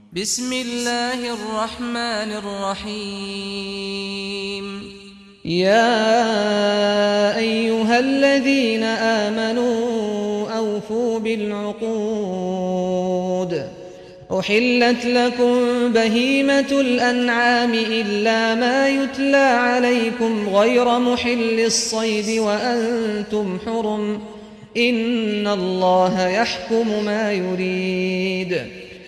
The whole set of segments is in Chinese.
بسم الله الرحمن الرحيم يا أيها الذين آمنوا أوفوا بالعقود أحلت لكم بهيمة الأنعام إلا ما يتلى عليكم غير محل الصيد وأنتم حرم إن الله يحكم ما يريد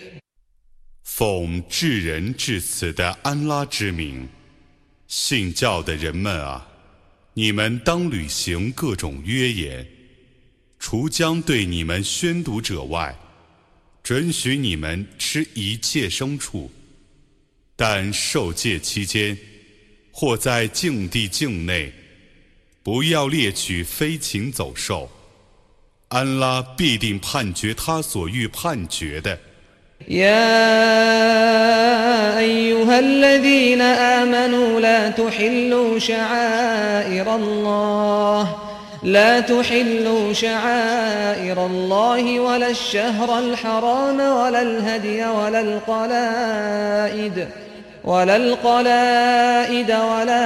奉至仁至慈的安拉之名，信教的人们啊，你们当履行各种约言，除将对你们宣读者外，准许你们吃一切牲畜，但受戒期间或在境地境内，不要猎取飞禽走兽。安拉必定判决他所欲判决的。 يا أيها الذين آمنوا لا تحلوا شعائر الله ولا الشهر الحرام ولا الهدي ولا القلائد ولا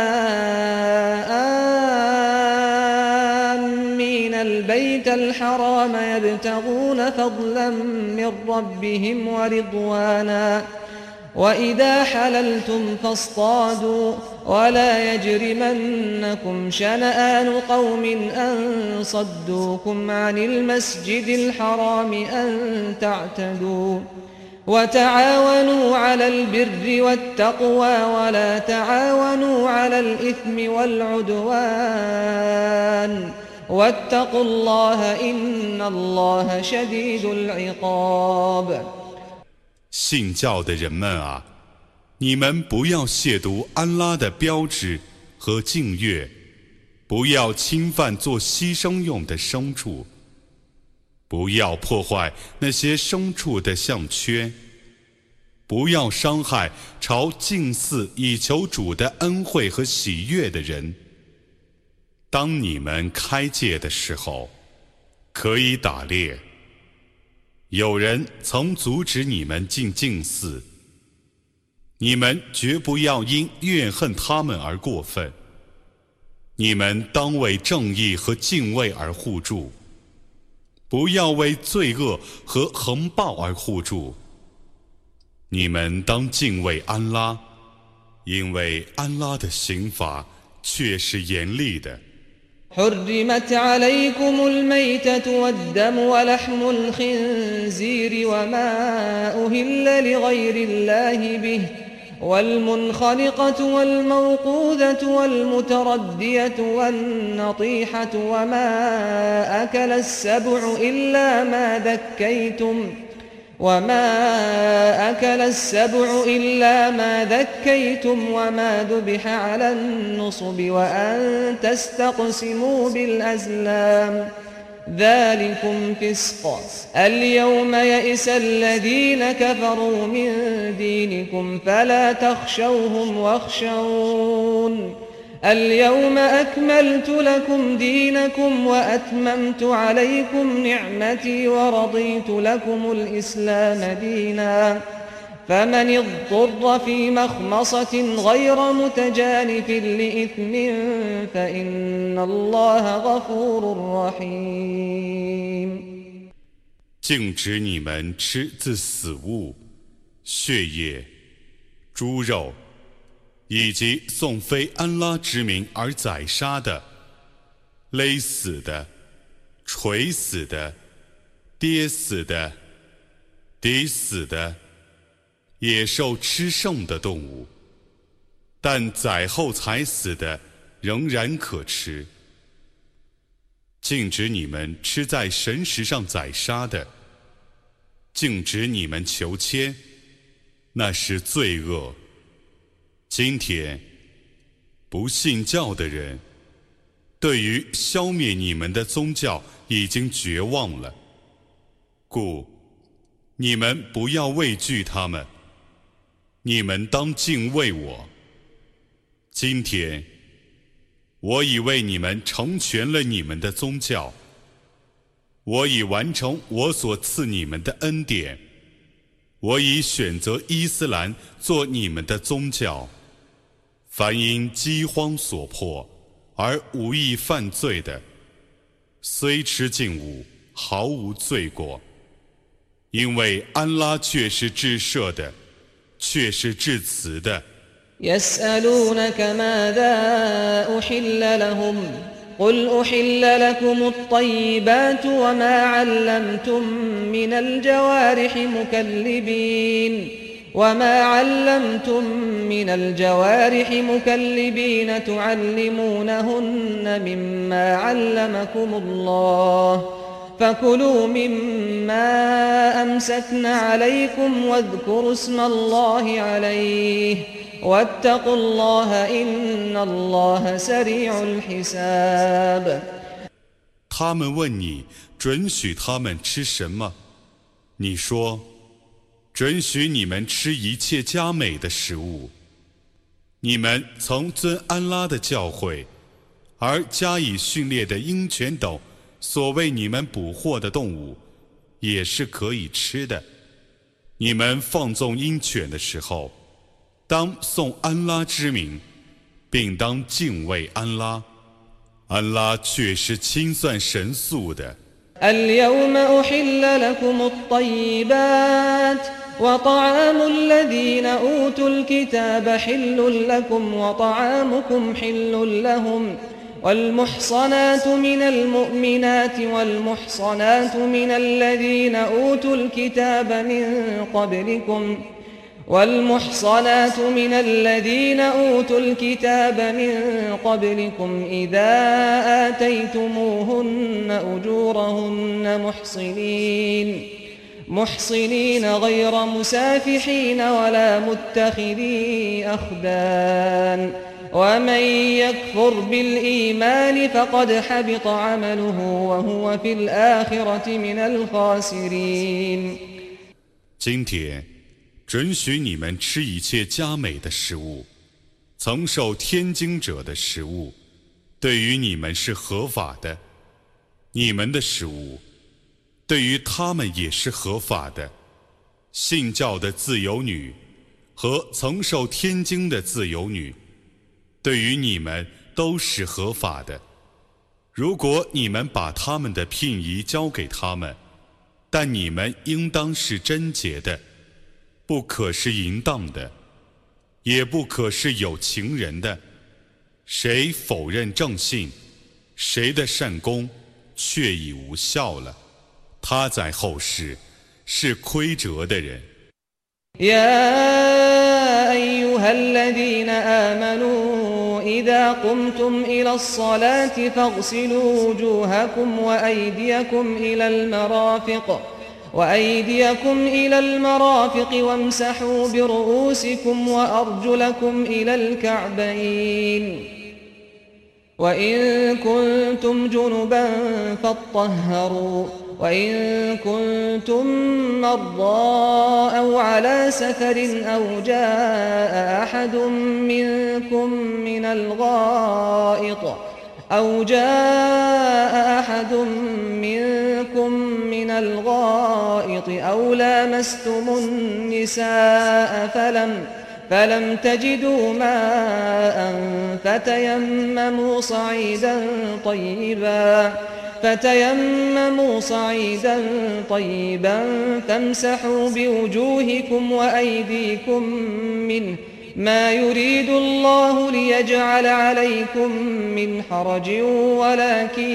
آمين البيت الحرام يبتغون فضلا من ربهم ورضوانا وإذا حللتم فاصطادوا ولا يجرمنكم شنآن قوم أن صدوكم عن المسجد الحرام أن تعتدوا وتعاونوا على البر والتقوى ولا تعاونوا على الإثم والعدوان واتقوا الله إن الله شديد العقاب 信教的人们啊，你们不要亵渎安拉的标志和禁月，不要侵犯做牺牲用的牲畜，不要破坏那些牲畜的项圈，不要伤害朝敬祀以求主的恩惠和喜悦的人。当你们开戒的时候，可以打猎。有人曾阻止你们进禁寺，你们绝不要因怨恨他们而过分。你们当为正义和敬畏而护助，不要为罪恶和横暴而护助。你们当敬畏安拉，因为安拉的刑罚却是严厉的。 حرمت عليكم الميتة والدم ولحم الخنزير وما أهل لغير الله به والمنخنقة والموقوذة والمتردية والنطيحة وما أكل السبع إلا ما ذكيتم وما ذبح على النصب وأن تستقسموا بالأزلام ذلكم فسق اليوم يئس الذين كفروا من دينكم فلا تخشوهم واخشون اليوم أكملت لكم دينكم وأتممت عليكم نعمتي ورضيت لكم الإسلام دينا فمن اضطر في مخمصة غير متجانف لإثم فإن الله غفور رحيم 禁止你们吃自死物、血液、猪肉以及颂非安拉之名而宰杀的、勒死的、垂死的、跌死的、抵死的、野兽吃剩的动物，但宰后才死的仍然可吃。禁止你们吃在神石上宰杀的，禁止你们求签，那是罪恶。今天，不信教的人，对于消灭你们的宗教已经绝望了，故你们不要畏惧他们，你们当敬畏我。今天，我已为你们成全了你们的宗教，我已完成我所赐你们的恩典， 我已选择伊斯兰做你们的宗教。凡因饥荒所迫而无意犯罪的，虽吃禁物，毫无罪过，因为安拉却是至赦的，却是至慈的。 يسألونك ماذا أحل لهم قل أحل لكم الطيبات وما علمتم من الجوارح مكلبين تعلمونهن مما علمكم الله فكلوا مما أمسكن عليكم واذكروا اسم الله عليه واتقوا الله إن الله سريع الحساب。 他们问你准许他们吃什么，你说准许你们吃一切佳美的食物。你们曾遵安拉的教诲而加以训练的鹰犬等所谓你们捕获的动物也是可以吃的。你们放纵鹰犬的时候，当诵安拉之名，并当敬畏安拉。安拉却是清算神速的。 اليوم أحل لكم الطيبات وطعام الذين أوتوا الكتاب حل لكم وطعامكم حل لهم والمحصنات من المؤمنات والمحصنات من الذين أوتوا الكتاب من قبلكم إذا آتيتموهن أجورهن محصنين غير مسافحين ولا متخذي أخدان ومن يكفر بالإيمان فقد حبط عمله وهو في الآخرة من الخاسرين。 今天准许你们吃一切佳美的食物，曾受天经者的食物，对于你们是合法的；你们的食物，对于他们也是合法的。信教的自由女和曾受天经的自由女，对于你们都是合法的。如果你们把他们的聘仪交给他们，但你们应当是贞洁的，不可是淫荡的，也不可是有情人的。谁否认正信，谁的善功却已无效了，他在后世是亏折的人。 يا أيها الذين آمنوا إذا قمتم إلى الصلاة فاغسلوا وجوهكم وأيديكم إلى المرافق وامسحوا برؤوسكم وأرجلكم إلى الكعبين وإن كنتم جنبا فاطهروا وإن كنتم مرضى أو على سفر أو جاء أحد منكم من الغائط أو لامستم النساء فلم تجدوا ماء فتيمموا صعيدا طيبا فامسحوا بوجوهكم وأيديكم منه ما يريد الله ليجعل عليكم من حرج ولكن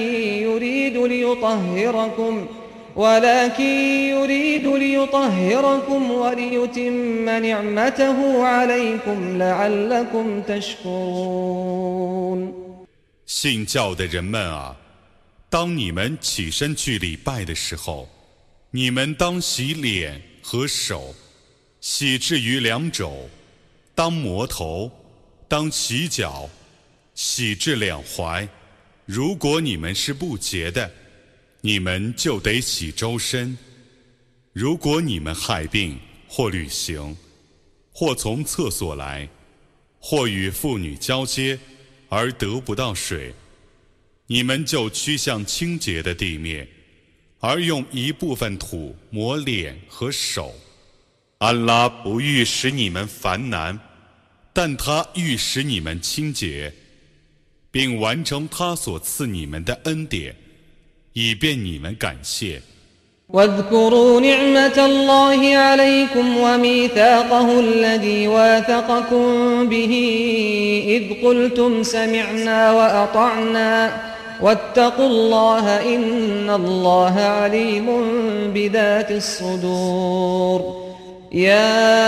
يريد ليطهركم وليتم نعمته عليكم لعلكم تشكرون。 信教的人们啊，当你们起身去礼拜的时候，你们当洗脸和手，洗至于两肘；当磨头，当洗脚，洗至两踝。如果你们是不洁的，你们就得洗周身。如果你们害病或旅行，或从厕所来，或与妇女交接而得不到水，你们就趋向清洁的地面，而用一部分土抹脸和手。 安拉不欲使你们烦难，但他欲使你们清洁，并完成他所赐你们的恩典，以便你们感谢。 واذكروا نعمة الله عليكم وميثاقه الذي واثقكم به إذ قلتم سمعنا وأطعنا واتقوا الله إن الله عليم بذات الصدور يا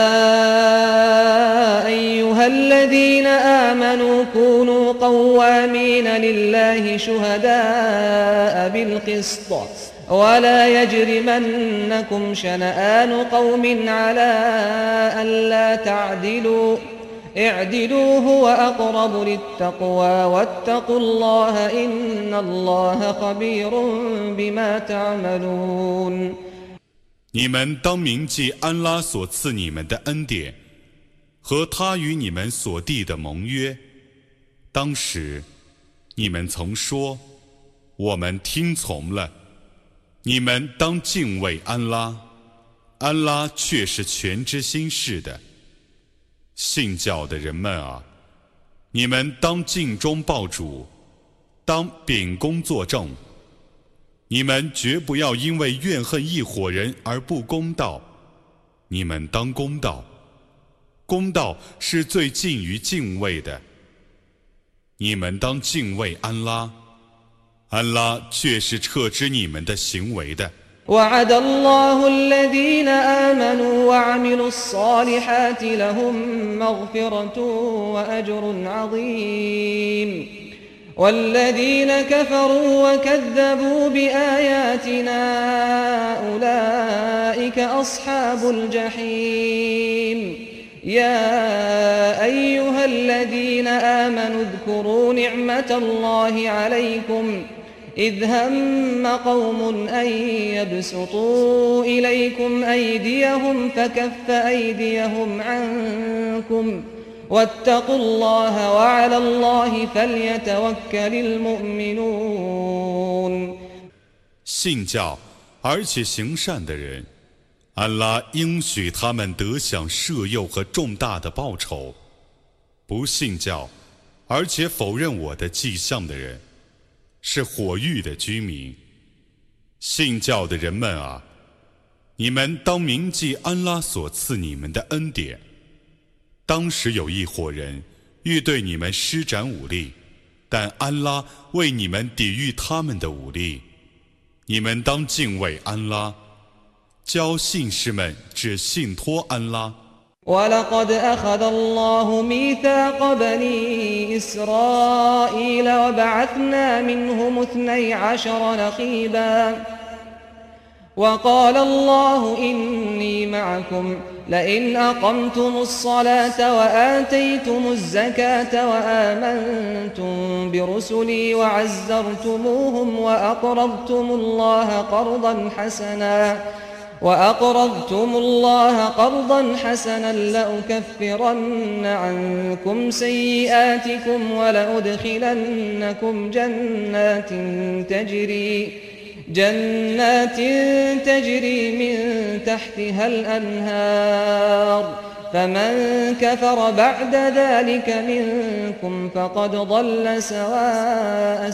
أيها الذين آمنوا كونوا قوامين لله شهداء بالقسط ولا يجرمنكم شنآن قوم على ألا تعدلوا اعدلوا هو أقرب للتقوى واتقوا الله إن الله خبير بما تعملون。 你们当铭记安拉所赐你们的恩典和他与你们所缔的盟约。当时你们曾说，我们听从了。你们当敬畏安拉，安拉却是全知心事的。信教的人们啊，你们当尽忠报主，当秉公作证。你们绝不要因为怨恨一伙人而不公道，你们当公道，公道是最近于敬畏的。你们当敬畏安拉，安拉却是撤知你们的行为的。 وعد الله الذين آمنوا وعملوا الصالحات لهم مغفرة وأجر عظيم والذين كفروا وكذبوا بآياتنا أولئك أصحاب الجحيم يا أيها الذين آمنوا اذكروا نعمة الله عليكم إذ هم قوم أن يبسطوا إليكم أيديهم فكف أيديهم عنكم واتقوا الله وعلى الله فليتوكل المؤمنون。 信教而且行善的人，安拉应许他们得享赦宥和重大的报酬。不信教而且否认我的迹象的人，是火狱的居民。信教的人们啊，你们当铭记安拉所赐你们的恩典。当时有一伙人欲对你们施展武力，但安拉为你们抵御他们的武力。你们当敬畏安拉，教信士们只信托安拉。 ولقد أخذ الله ميثاق بني إسرائيل وبعثنا منهم 12 نقيبا وقال الله إني معكم لئن أقمتم الصلاة وآتيتم الزكاة وآمنتم برسلي وعزرتموهم وأقرضتم الله قرضا حسنا لأكفرن عنكم سيئاتكم ولأدخلنكم جنات تجري من تحتها الأنهار فمن كفر بعد ذلك منكم فقد ضل سواء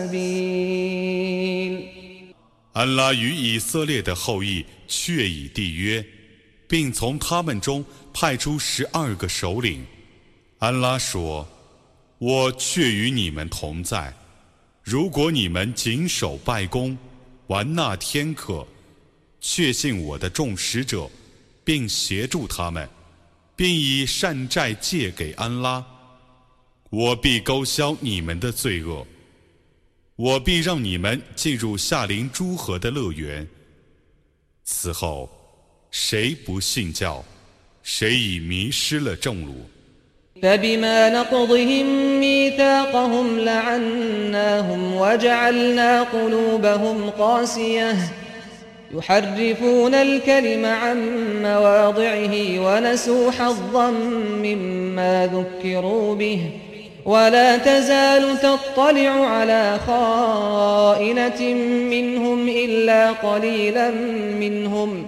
السبيل。 安拉与以色列的后裔确已缔约，并从他们中派出12个首领。安拉说：“我确与你们同在。如果你们谨守拜功，完纳天课，确信我的众使者，并协助他们，并以善债借给安拉，我必勾销你们的罪恶。我必让你们进入夏临诸河的乐园。此后，谁不信教，谁已迷失了正路。 فبما نقضهم ميثاقهم لعناهم وجعلنا قلوبهم قاسية يحرفون الكلم عن مواضعه ونسوا حظا مما ذكروا به ولا تزال تطلع على خائنة منهم إلا قليلا منهم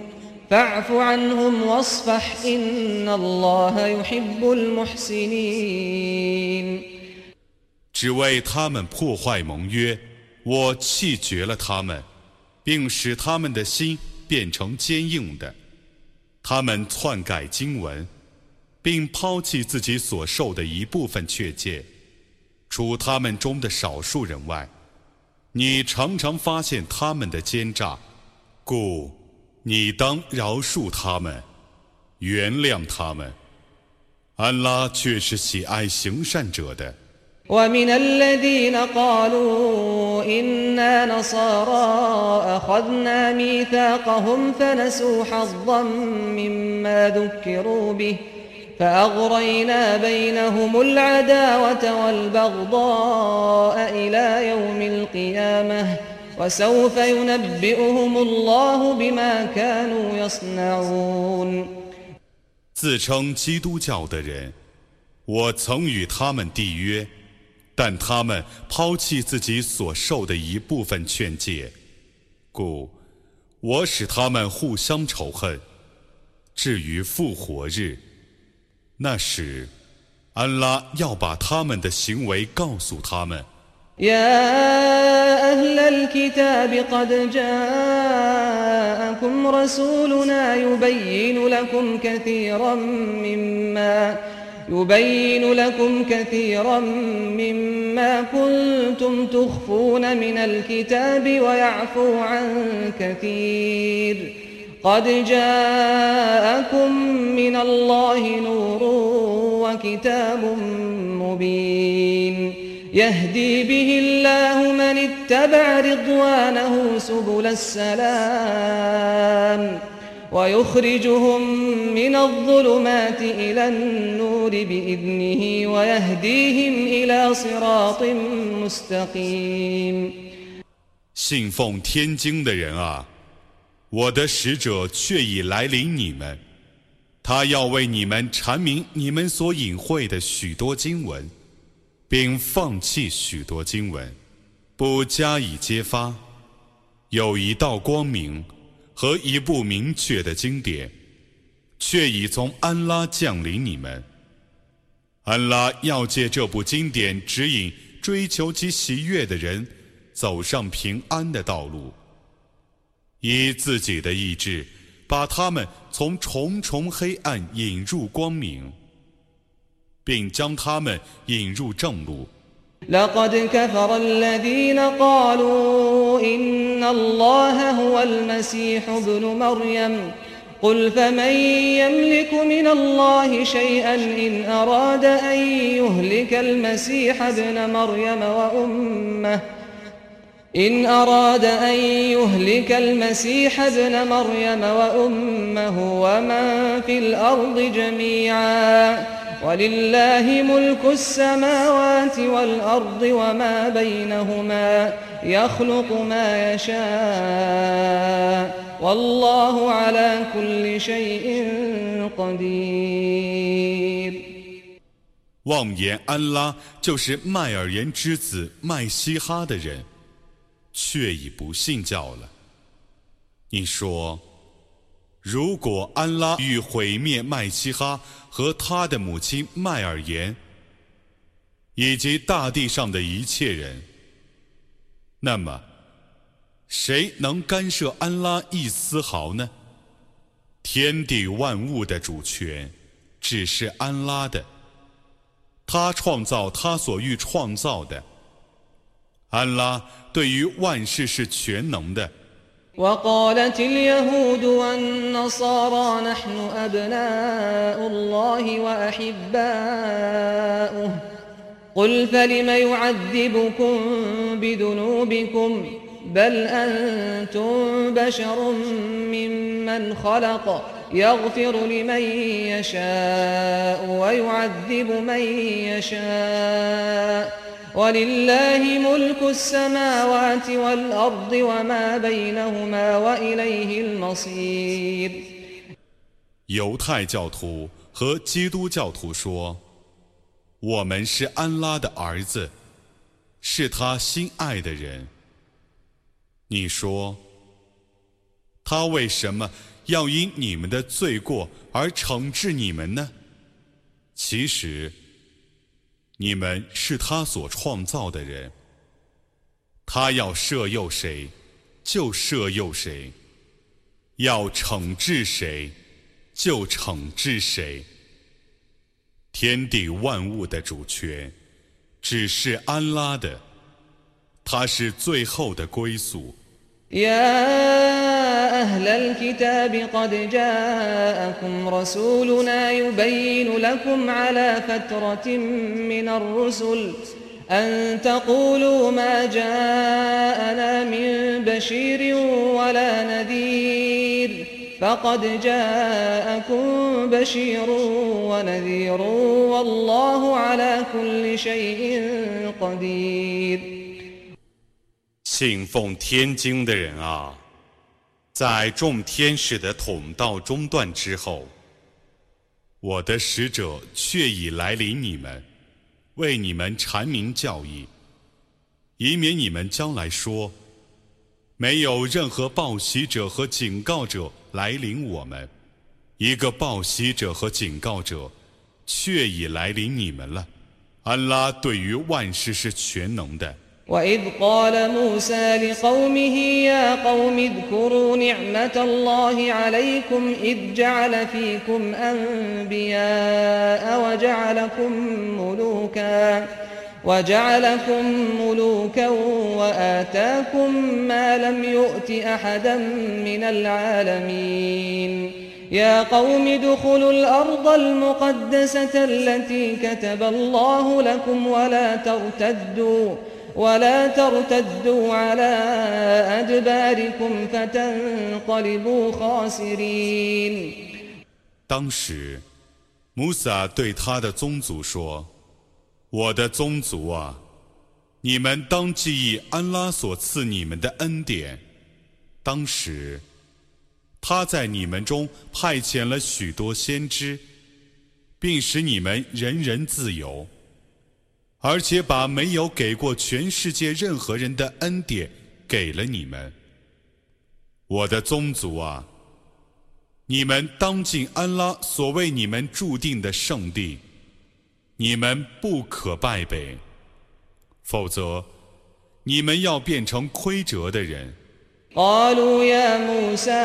فاعف عنهم واصفح إن الله يحب المحسنين。 只为他们破坏盟约，我弃绝了他们，并使他们的心变成坚硬的。他们篡改经文，并抛弃自己所受的一部分确诫，除他们中的少数人外，你常常发现他们的奸诈，故你当饶恕他们，原谅他们。安拉却是喜爱行善者的。 ومن الذين قالوا إنا نصارى أخذنا ميثاقهم فنسوا حظا مما ذكروا به فأغرينا بينهم العداوة والبغضاء إلى يوم القيامة وسوف ينبئهم الله بما كانوا يصنعون。 自称基督教的人，我曾与他们缔约，但他们抛弃自己所受的一部分劝诫，故我使他们互相仇恨。至于复活日，那时安拉要把他们的行为告诉他们。 يا أهل الكتاب قد جاءكم رسولنا يبين لكم كثيرا مما كنتم تخفون من الكتاب ويعفو عن كثير قد جاءكم من الله نور وكتاب مبين يهدي به الله من اتبع رضوانه سبل السلام ويخرجهم من الظلمات إلى النور بإذنه ويهديهم إلى صراط مستقيم。 信奉天经的人啊，我的使者却已来临你们，他要为你们阐明你们所隐晦的许多经文，并放弃许多经文，不加以揭发。有一道光明和一部明确的经典，却已从安拉降临你们。安拉要借这部经典指引追求其喜悦的人走上平安的道路，以自己的意志把他们从重重黑暗引入光明，并将他们引入正路。 لقد كفر الذين قالوا إن الله هو المسيح ابن مريم قل فمن يملك من الله شيئا إن أراد أن يهلك المسيح ابن مريم وأمه ومن في الأرض جميعا ولله ملك السماوات والأرض وما بينهما يخلق ما يشاء والله على كل شيء قدير。 妄言安拉就是麦尔言之子麦西哈的人，却已不信教了。你说，如果安拉欲毁灭麦西哈和他的母亲麦尔言，以及大地上的一切人，那么谁能干涉安拉一丝毫呢？天地万物的主权只是安拉的，他创造他所欲创造的。安拉对于万事是全能的。 وقالت اليهود والنصارى نحن أبناء الله وأحباؤه قل فلم يعذبكم بذنوبكم بل أنتم بشر ممن خلق يغفر لمن يشاء ويعذب من يشاء ولله ملك السماوات والأرض وما بينهما وإليه المصير。 犹太教徒和基督教徒说，我们是安拉的儿子，是他心爱的人。你说，他为什么要因你们的罪过而惩治你们呢？其实，你们是他所创造的人，他要赦宥谁，就赦宥谁；要惩治谁，就惩治谁。天地万物的主权只是安拉的，他是最后的归宿。 يا أهل الكتاب قد جاءكم رسولنا يبين لكم على فترة من الرسل أن تقولوا ما جاءنا من بشير ولا نذير فقد جاءكم بشير ونذير والله على كل شيء قدير。 信奉天经的人啊，在众天使的统道中断之后，我的使者却已来临你们，为你们阐明教义，以免你们将来说，没有任何报喜者和警告者来临我们。一个报喜者和警告者却已来临你们了。安拉对于万事是全能的。 وإذ قال موسى لقومه يا قوم اذكروا نعمة الله عليكم إذ جعل فيكم أنبياء وجعلكم ملوكا وآتاكم ما لم يؤت أحدا من العالمين يا قوم ادخلوا الأرض المقدسة التي كتب الله لكم ولا ترتدوا على أدباركم فتنقلبوا خاسرين。 当时，穆萨对他的宗族说：“我的宗族啊，你们当记忆安拉所赐你们的恩典。当时，他在你们中派遣了许多先知，并使你们人人自由。”而且把没有给过全世界任何人的恩典给了你们。我的宗族啊，你们当进安拉所为你们注定的圣地，你们不可败北，否则你们要变成亏折的人。 قالوا يا موسى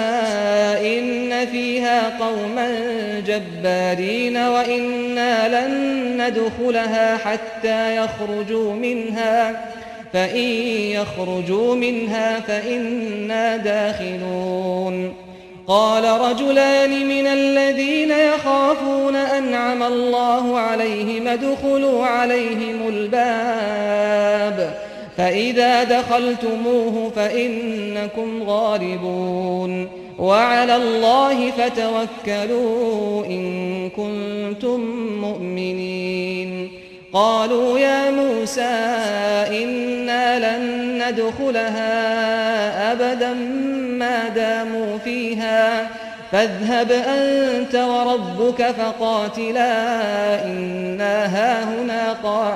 إن فيها قوما جبارين وإنا لن ندخلها حتى يخرجوا منها فإن يخرجوا منها فإنا داخلون قال رجلان من الذين يخافون أنعم الله عليهم ادخلوا عليهم الباب فإذا دخلتموه فإنكم غالبون وعلى الله فتوكلوا إن كنتم مؤمنين قالوا يا موسى إنا لن ندخلها أبدا ما داموا فيها فاذهب أنت وربك فقاتلا إنا هاهنا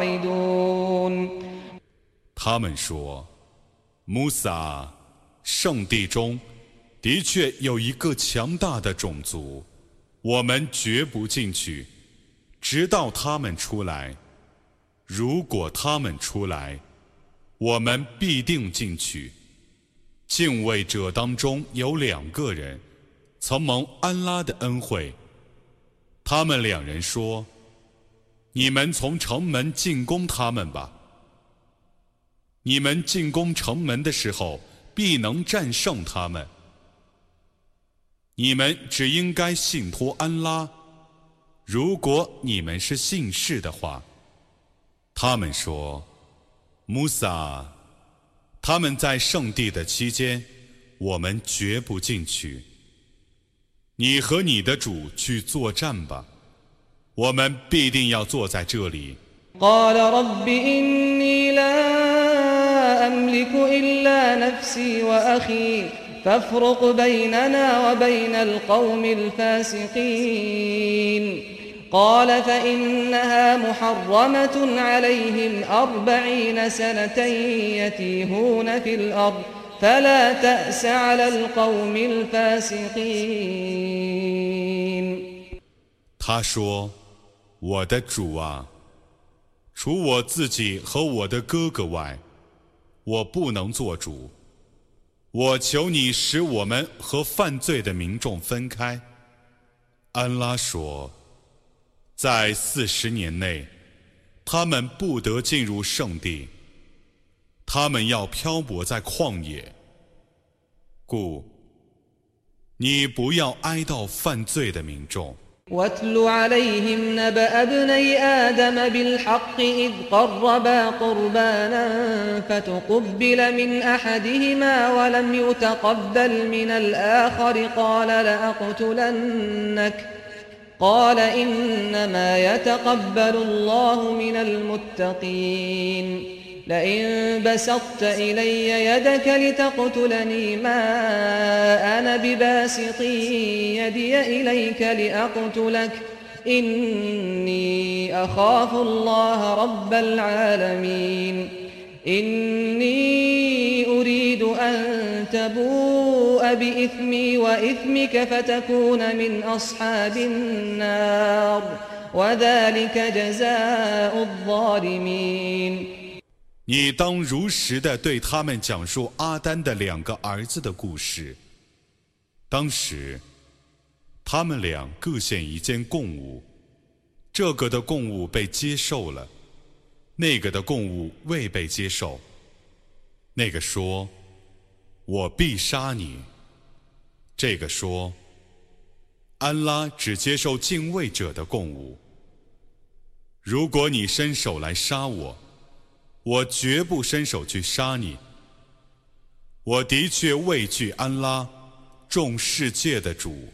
قاعدون。 他们说：“穆萨，圣地中的确有一个强大的种族，我们绝不进去，直到他们出来。如果他们出来，我们必定进去。敬畏者当中有2个人，曾蒙安拉的恩惠。他们2人说：‘你们从城门进攻他们吧。’你们进攻城门的时候，必能战胜他们。你们只应该信托安拉，如果你们是信士的话。”他们说：“穆萨，他们在圣地的期间，我们绝不进去。你和你的主去作战吧，我们必定要坐在这里。” قال رب إني لا أملك إلا نفسي وأخي فافرق بيننا وبين القوم الفاسقين قال فإنها محرمة عليهم 40 سنة يتيهون في الأرض فلا تأس على القوم الفاسقين。 他说：“我的主啊，除我自己和我的哥哥外，我不能做主。我求你使我们和犯罪的民众分开。”安拉说：“在40年内，他们不得进入圣地，他们要漂泊在旷野。故你不要哀悼犯罪的民众。” واتل عليهم نبأ ابني آدم بالحق إذ قربا قربانا فتقبل من أحدهما ولم يتقبل من الآخر قال لأقتلنك قال إنما يتقبل الله من المتقين لئن بسطت إلي يدك لتقتلني ما أنا بباسط يدي إليك لأقتلك إني أخاف الله رب العالمين إني أريد أن تبوء بإثمي وإثمك فتكون من أصحاب النار وذلك جزاء الظالمين。 你当如实地对他们讲述阿丹的2个儿子的故事。当时，他们俩各献一件供物，这个的供物被接受了，那个的供物未被接受。那个说：“我必杀你。”这个说：“安拉只接受敬畏者的供物。如果你伸手来杀我，我绝不伸手去杀你。我的确畏惧安拉，众世界的主。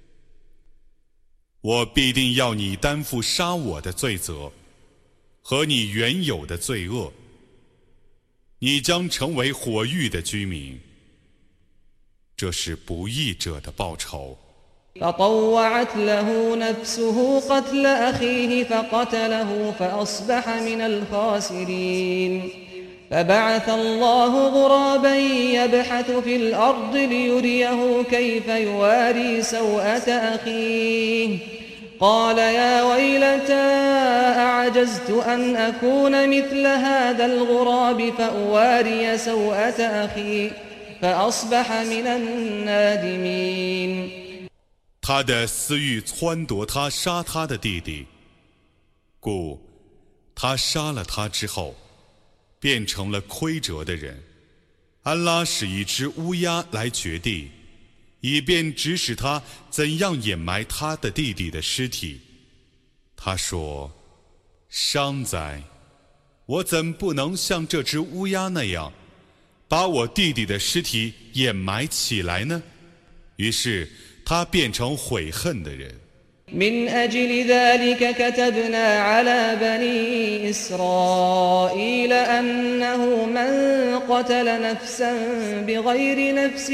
我必定要你担负杀我的罪责和你原有的罪恶。你将成为火狱的居民，这是不义者的报酬。 فطوعت له نفسه قتل أخيه فقتله فأصبح من الخاسرين فبعث الله غرابا يبحث في الأرض ليريه كيف يواري سوءة أخيه قال يا ويلتى أعجزت أن أكون مثل هذا الغراب فأواري سوءة أخي فأصبح من النادمين。 他的私欲撺掇他杀他的弟弟，故他杀了他之后，变成了亏折的人。安拉使一只乌鸦来掘地，以便指使他怎样掩埋他的弟弟的尸体。他说：“伤哉！我怎不能像这只乌鸦那样，把我弟弟的尸体掩埋起来呢？”于是他变成悔恨的人。 من أجل ذلك كتبنا على بني إسرائيل أنه من قتل نفسا بغير نفس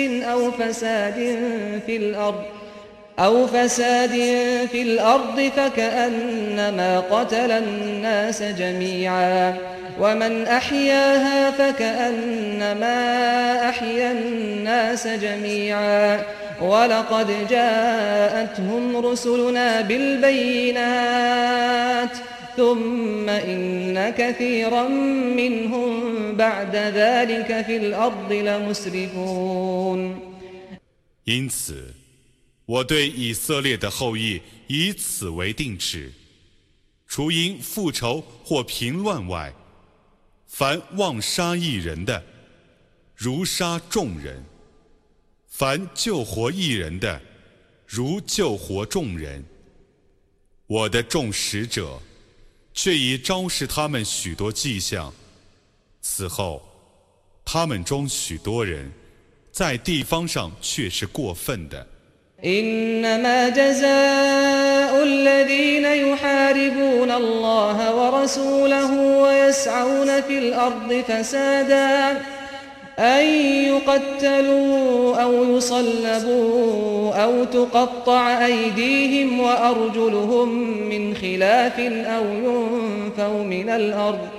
أو فساد في الأرض فكأنما قتل الناس جميعا ومن أحياها فكأنما أحيا الناس جميعا ولقد جاءتهم رسلنا بالبينات ثم إن كثيرا منهم بعد ذلك في الأرض لمسرفون。 因此，我对以色列的后裔以此为定旨：除因复仇或平乱外，凡妄杀一人的，如杀众人；凡救活一人的，如救活众人。我的众使者却已昭示他们许多迹象，此后他们中许多人在地方上却是过分的。 إنما جزاء الذين يحاربون الله ورسوله ويسعون في الأرض فسادا أن يقتلوا أو يصلبوا أو تقطع أيديهم وأرجلهم من خلاف أو ينفوا من الأرض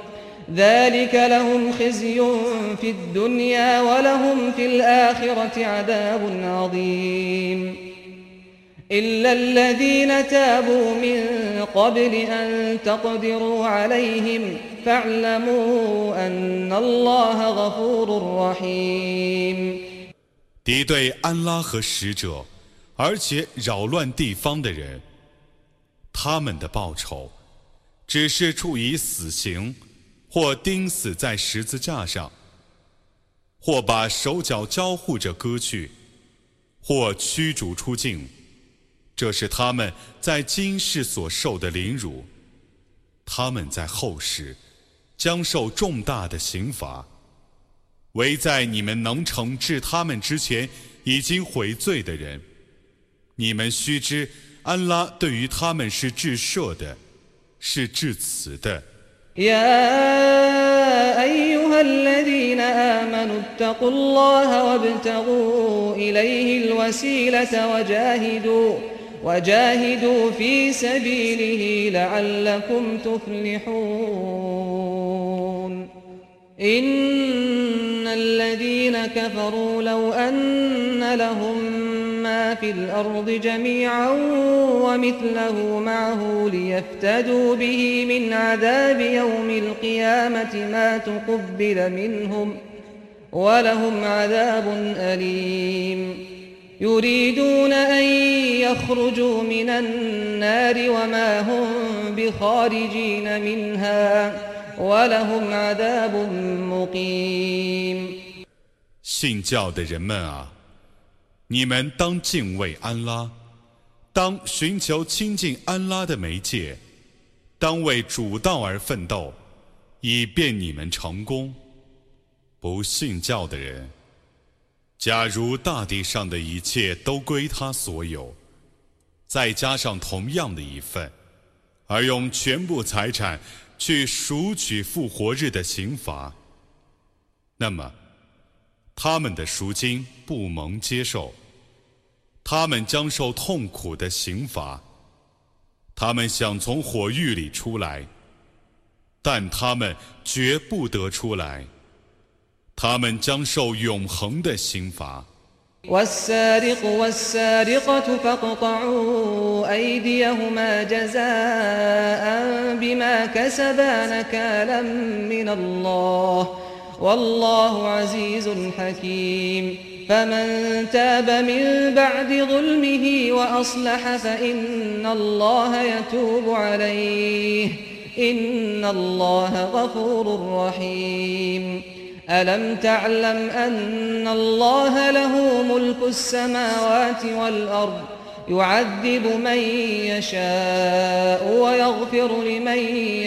ذلك لهم خزي في الدنيا ولهم في الآخرة عذاب عظيم إلا الذين تابوا من قبل أن تقدروا عليهم فاعلموا أن الله غفور رحيم 敌对安拉和使者，而且扰乱地方的人，他们的报酬只是处以死刑，或钉死在十字架上，或把手脚交互着割去，或驱逐出境。这是他们在今世所受的凌辱，他们在后世将受重大的刑罚。唯在你们能惩治他们之前已经悔罪的人，你们须知安拉对于他们是至赦的，是至慈的。 يا أيها الذين آمنوا اتقوا الله وابتغوا إليه الوسيلة وجاهدوا في سبيله لعلكم تفلحون إن الذين كفروا لو أن لهم ما في الأرض جميعا ومثله معه ليفتدوا به من عذاب يوم القيامة ما تقبل منهم ولهم عذاب أليم يريدون أن يخرجوا من النار وما هم بخارجين منها ولهم عذاب مقيم 信教的人们啊，你们当敬畏安拉，当寻求亲近安拉的媒介，当为主道而奋斗，以便你们成功。不信教的人，假如大地上的一切都归他所有，再加上同样的一份，而用全部财产去赎取复活日的刑罚，那么他们的赎金不蒙接受，他们将受痛苦的刑罚。他们想从火狱里出来，但他们绝不得出来，他们将受永恒的刑罚。 والسارق والسارقة فاقطعوا أيديهما جزاء بما كسبا نكالا من الله والله عزيز حكيم فمن تاب من بعد ظلمه وأصلح فإن الله يتوب عليه إن الله غفور رحيم ألم تعلم أن الله له ملك السماوات والأرض يعذب من يشاء ويغفر لمن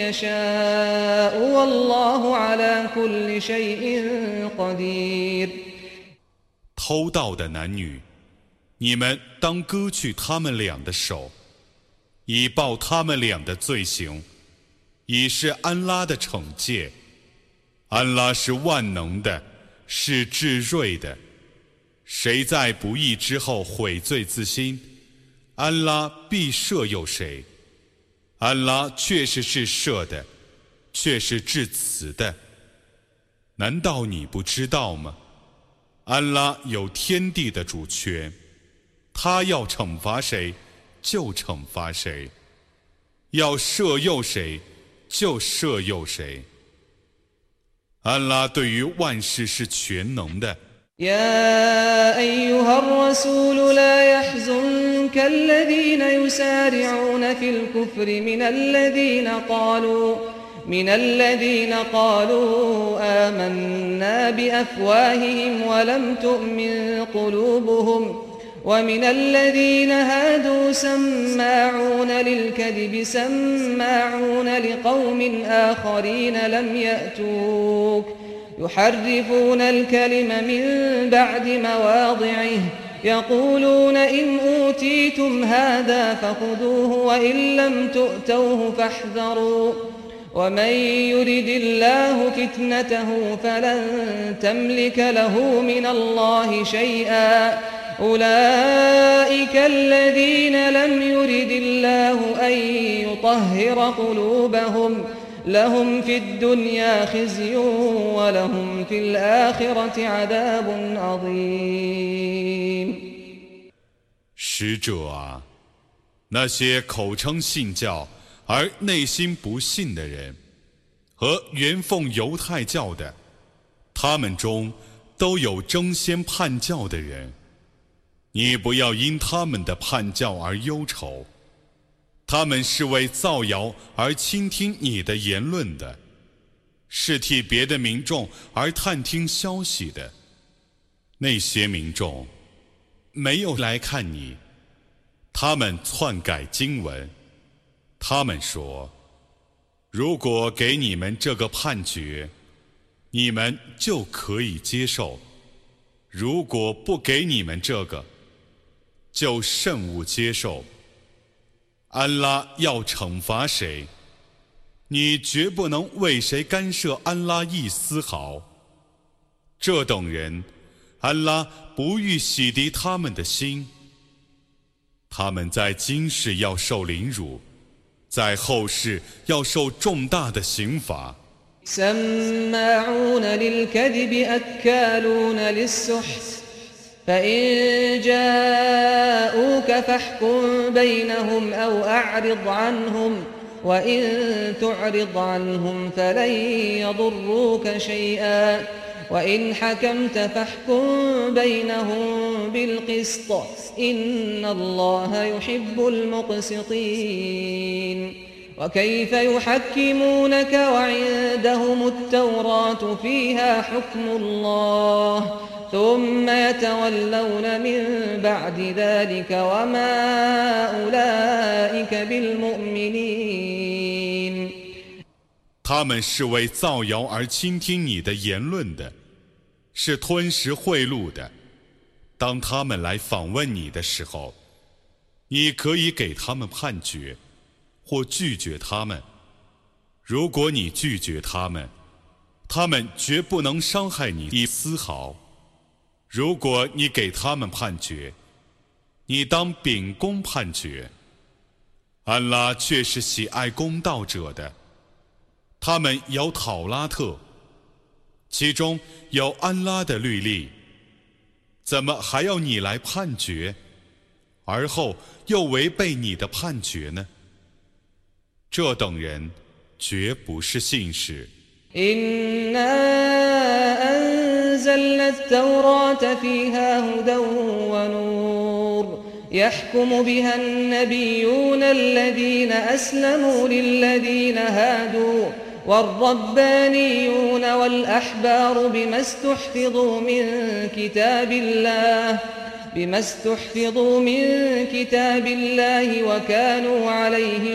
يشاء والله على كل شيء قدير 偷盗的男女，你们当割去他们俩的手，以报他们俩的罪行，以是安拉的惩戒。安拉是万能的，是至睿的。谁在不义之后悔罪自新，安拉必赦宥谁。安拉确实是赦的，却是至慈的。难道你不知道吗？安拉有天地的主权，他要惩罚谁就惩罚谁，要赦宥谁就赦宥谁。安拉对于万事是全能的。 يا أيها الرسول لا يحزنك الذين يسارعون في الكفر من الذين قالوا آمنا بأفواههم ولم تؤمن قلوبهم ومن الذين هادوا سماعون للكذب سماعون لقوم آخرين لم يأتوك يحرفون الكلم من بعد مواضعه يقولون إن أوتيتم هذا فخذوه وإن لم تؤتوه فاحذروا ومن يرد الله فتنته فلن تملك له من الله شيئا أولئك الذين لم يرد الله أن يطهر قلوبهم لهم في الدنيا خزي ولهم في الآخرة عذاب عظيم。 使者啊，那些口称信教而内心不信的人，和原奉犹太教的，他们中都有争先叛教的人。你不要因他们的叛教而忧愁，他们是为造谣而倾听你的言论的，是替别的民众而探听消息的。那些民众没有来看你，他们篡改经文，他们说，如果给你们这个判决，你们就可以接受；如果不给你们这个，就慎勿接受。安拉要惩罚谁，你绝不能为谁干涉安拉一丝毫。这等人，安拉不欲洗涤他们的心，他们在今世要受凌辱，在后世要受重大的刑罚。 سماعون للكذب أكالون للسحت فإن جاءوك فاحكم بينهم أو أعرض عنهم وإن تعرض عنهم فلن يضروك شيئا وإن حكمت فاحكم بينهم بالقسط إن الله يحب المقسطين وكيف يحكمونك وعندهم التوراة فيها حكم الله ثم يتولون من بعد ذلك وما أولئك بالمؤمنين。 他们是为造谣而倾听你的言论的，是吞食贿赂的。当他们来访问你的时候，你可以给他们判决，或拒绝他们。如果你拒绝他们，他们绝不能伤害你一丝毫。如果你给他们判决，你当秉公判决。安拉却是喜爱公道者的。他们有讨拉特，其中有安拉的律例，怎么还要你来判决，而后又违背你的判决呢？这等人绝不是信士。 أنزلنا التوراة فيها هدى ونور يحكم بها النبيون الذين أسلموا للذين هادوا والربانيون والأحبار بما استحفظوا من كتاب الله وكانوا عليه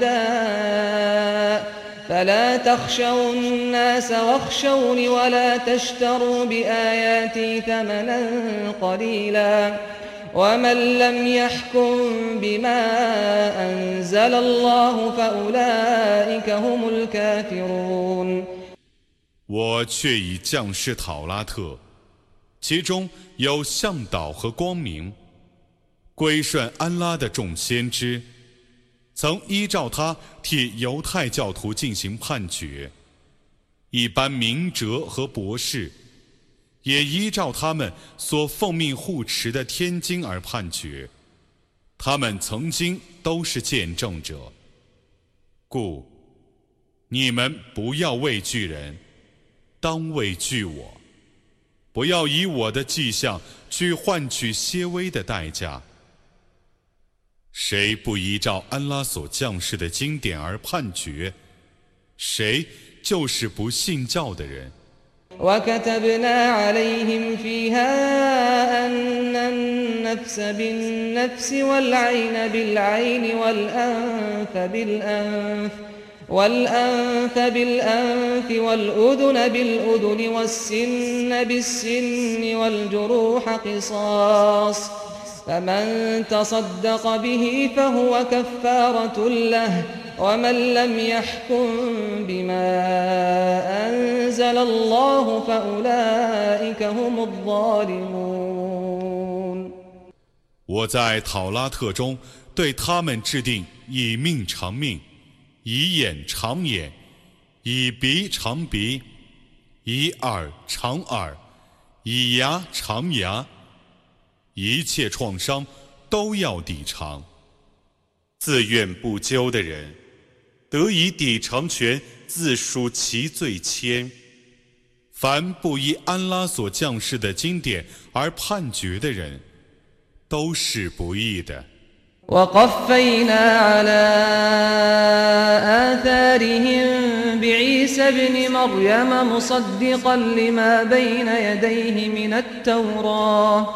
شهداء فلا تخشوا الناس واخشوني ولا تشتروا بآياتي ثمنا قليلا ومن لم يحكم بما أنزل الله فأولئك هم الكافرون。 我却已降示讨拉特，其中有向导和光明，归顺安拉的众先知，曾依照他替犹太教徒进行判决，一般明哲和博士也依照他们所奉命护持的天经而判决，他们曾经都是见证者。故你们不要畏惧人，当畏惧我，不要以我的迹象去换取些微的代价。谁不依照安拉所降世的经典而判决，谁就是不信教的人。 وكتبنا عليهم فيها أن النفس بالنفس والعين بالعين والأنف بالأنف والأذن بالأذن والسن بالسن والجروح قصاص فمن تصدق به فهو كفارة له ومن لم يحكم بما أنزل الله فأولئك هم الظالمون。 我在讨拉特中对他们制定以命偿命，以眼偿眼， 以鼻偿鼻，以耳偿耳，以牙偿牙，一切创伤都要抵偿。自愿不究的人，得以抵偿权，自属其罪愆。凡不依安拉所降世的经典而判决的人，都是不义的。 وقفينا على آثارهم بعيسى ابن مريم مصدقا لما بين يديه من التوراة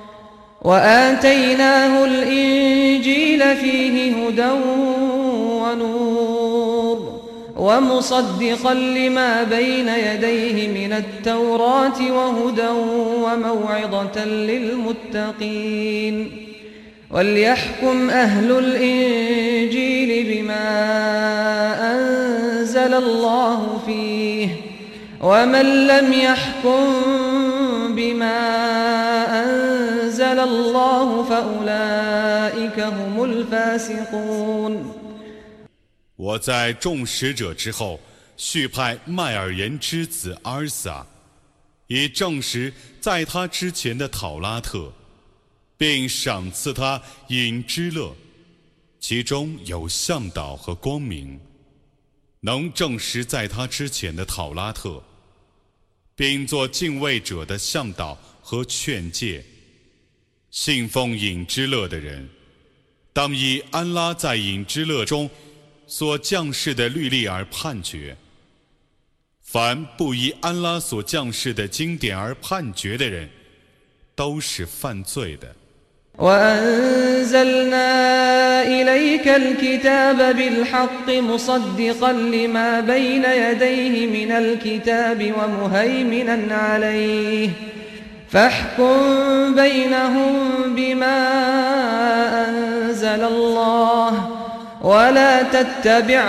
وآتيناه الإنجيل فيه هدى ونور ومصدقا لما بين يديه من التوراة وهدى وموعظة للمتقين وليحكم أهل الإنجيل بما أنزل الله فيه ومن لم يحكم بما أنزل الله فأولئك هم الفاسقون。 我在众使者之后，续派麦尔言之子阿尔撒，以证实在他之前的讨拉特，并赏赐他隐之乐，其中有向导和光明，能证实在他之前的讨拉特，并做敬畏者的向导和劝诫。信奉隐之乐的人，当以安拉在隐之乐中所降世的律例而判决。凡不依安拉所降世的经典而判决的人，都是犯罪的。 وأنزلنا إليك الكتاب بالحق مصدقا لما بين يديه من الكتاب ومهيمنا عليه فاحكم بينهم بما أنزل الله ولا تتبع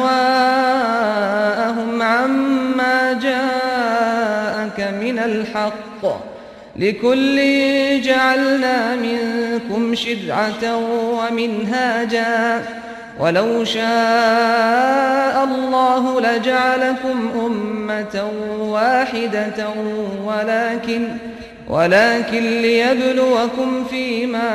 أهواءهم عما جاءك من الحق لكل جعلنا منكم شرعة ومنهاجا ولو شاء الله لجعلكم أمة واحدة ولكن ليبلوكم فيما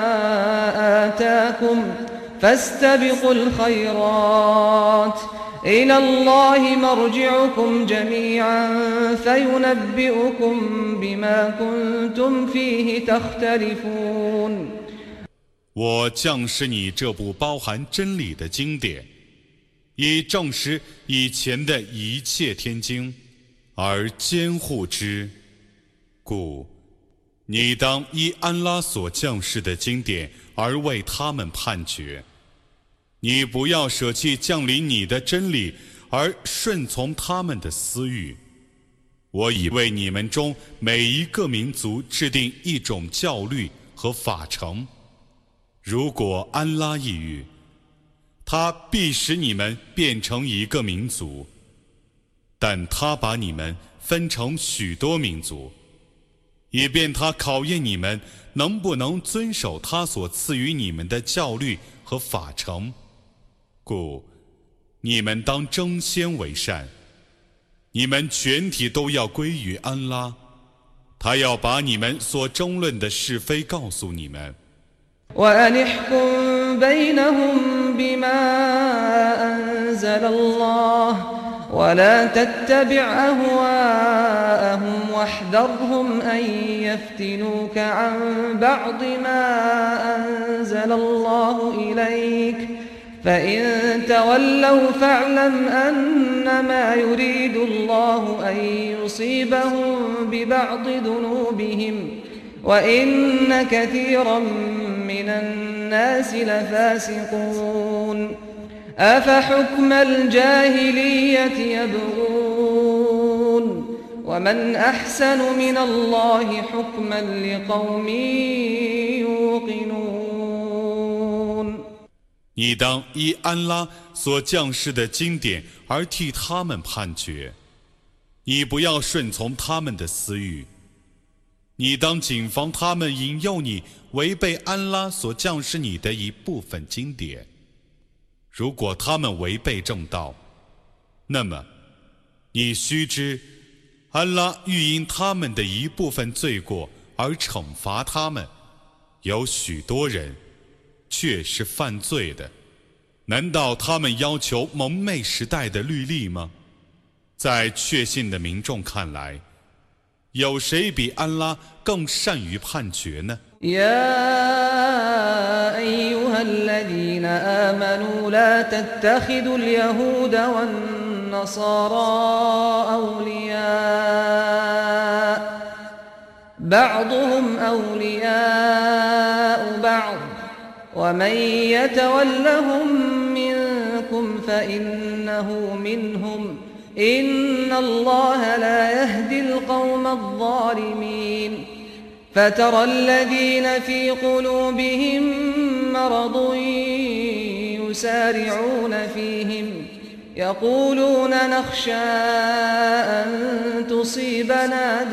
آتاكم فاستبقوا الخيرات إلى الله مرجعكم جميعا فينبئكم بما كنتم فيه تختلفون。 我降示你这部包含真理的经典，以证实以前的一切天经，而监护之。故你当依安拉所降示的经典而为他们判决。你不要舍弃降临你的真理，而顺从他们的私欲。我已为你们中每一个民族制定一种教律和法程。如果安拉抑郁，他必使你们变成一个民族，但他把你们分成许多民族，以便他考验你们能不能遵守他所赐予你们的教律和法程。故你们当争先为善，你们全体都要归于安拉，他要把你们所争论的是非告诉你们。 وأنحكم بينهم بما أنزل الله ولا تتبع أهواءهم واحذرهم أن يفتنوك عن بعض ما أنزل الله إليك فإن تولوا فاعلم أنما يريد الله أن يصيبهم ببعض ذنوبهم وإن كثيرا من الناس لفاسقون أفحكم الجاهلية يبغون ومن أحسن من الله حكما لقوم يوقنون。 你当依安拉所降世的经典而替他们判决，你不要顺从他们的私欲，你当谨防他们引诱你违背安拉所降示你的一部分经典。如果他们违背正道， 那么你须知，安拉欲因他们的一部分罪过而惩罚他们，有许多人却是犯罪的。难道他们要求蒙昧时代的律例吗？在确信的民众看来，有谁比安拉更善于判决呢？ يا أيها الذين آمنوا لا تتخذوا اليهود والنصارى أولياء بعضهم أولياء بعض ومن يتولهم منكم فإنه منهم إن الله لا يهدي القوم الظالمين فترى الذين في قلوبهم مرض يسارعون فيهم يقولون نخشى أن تصيبنا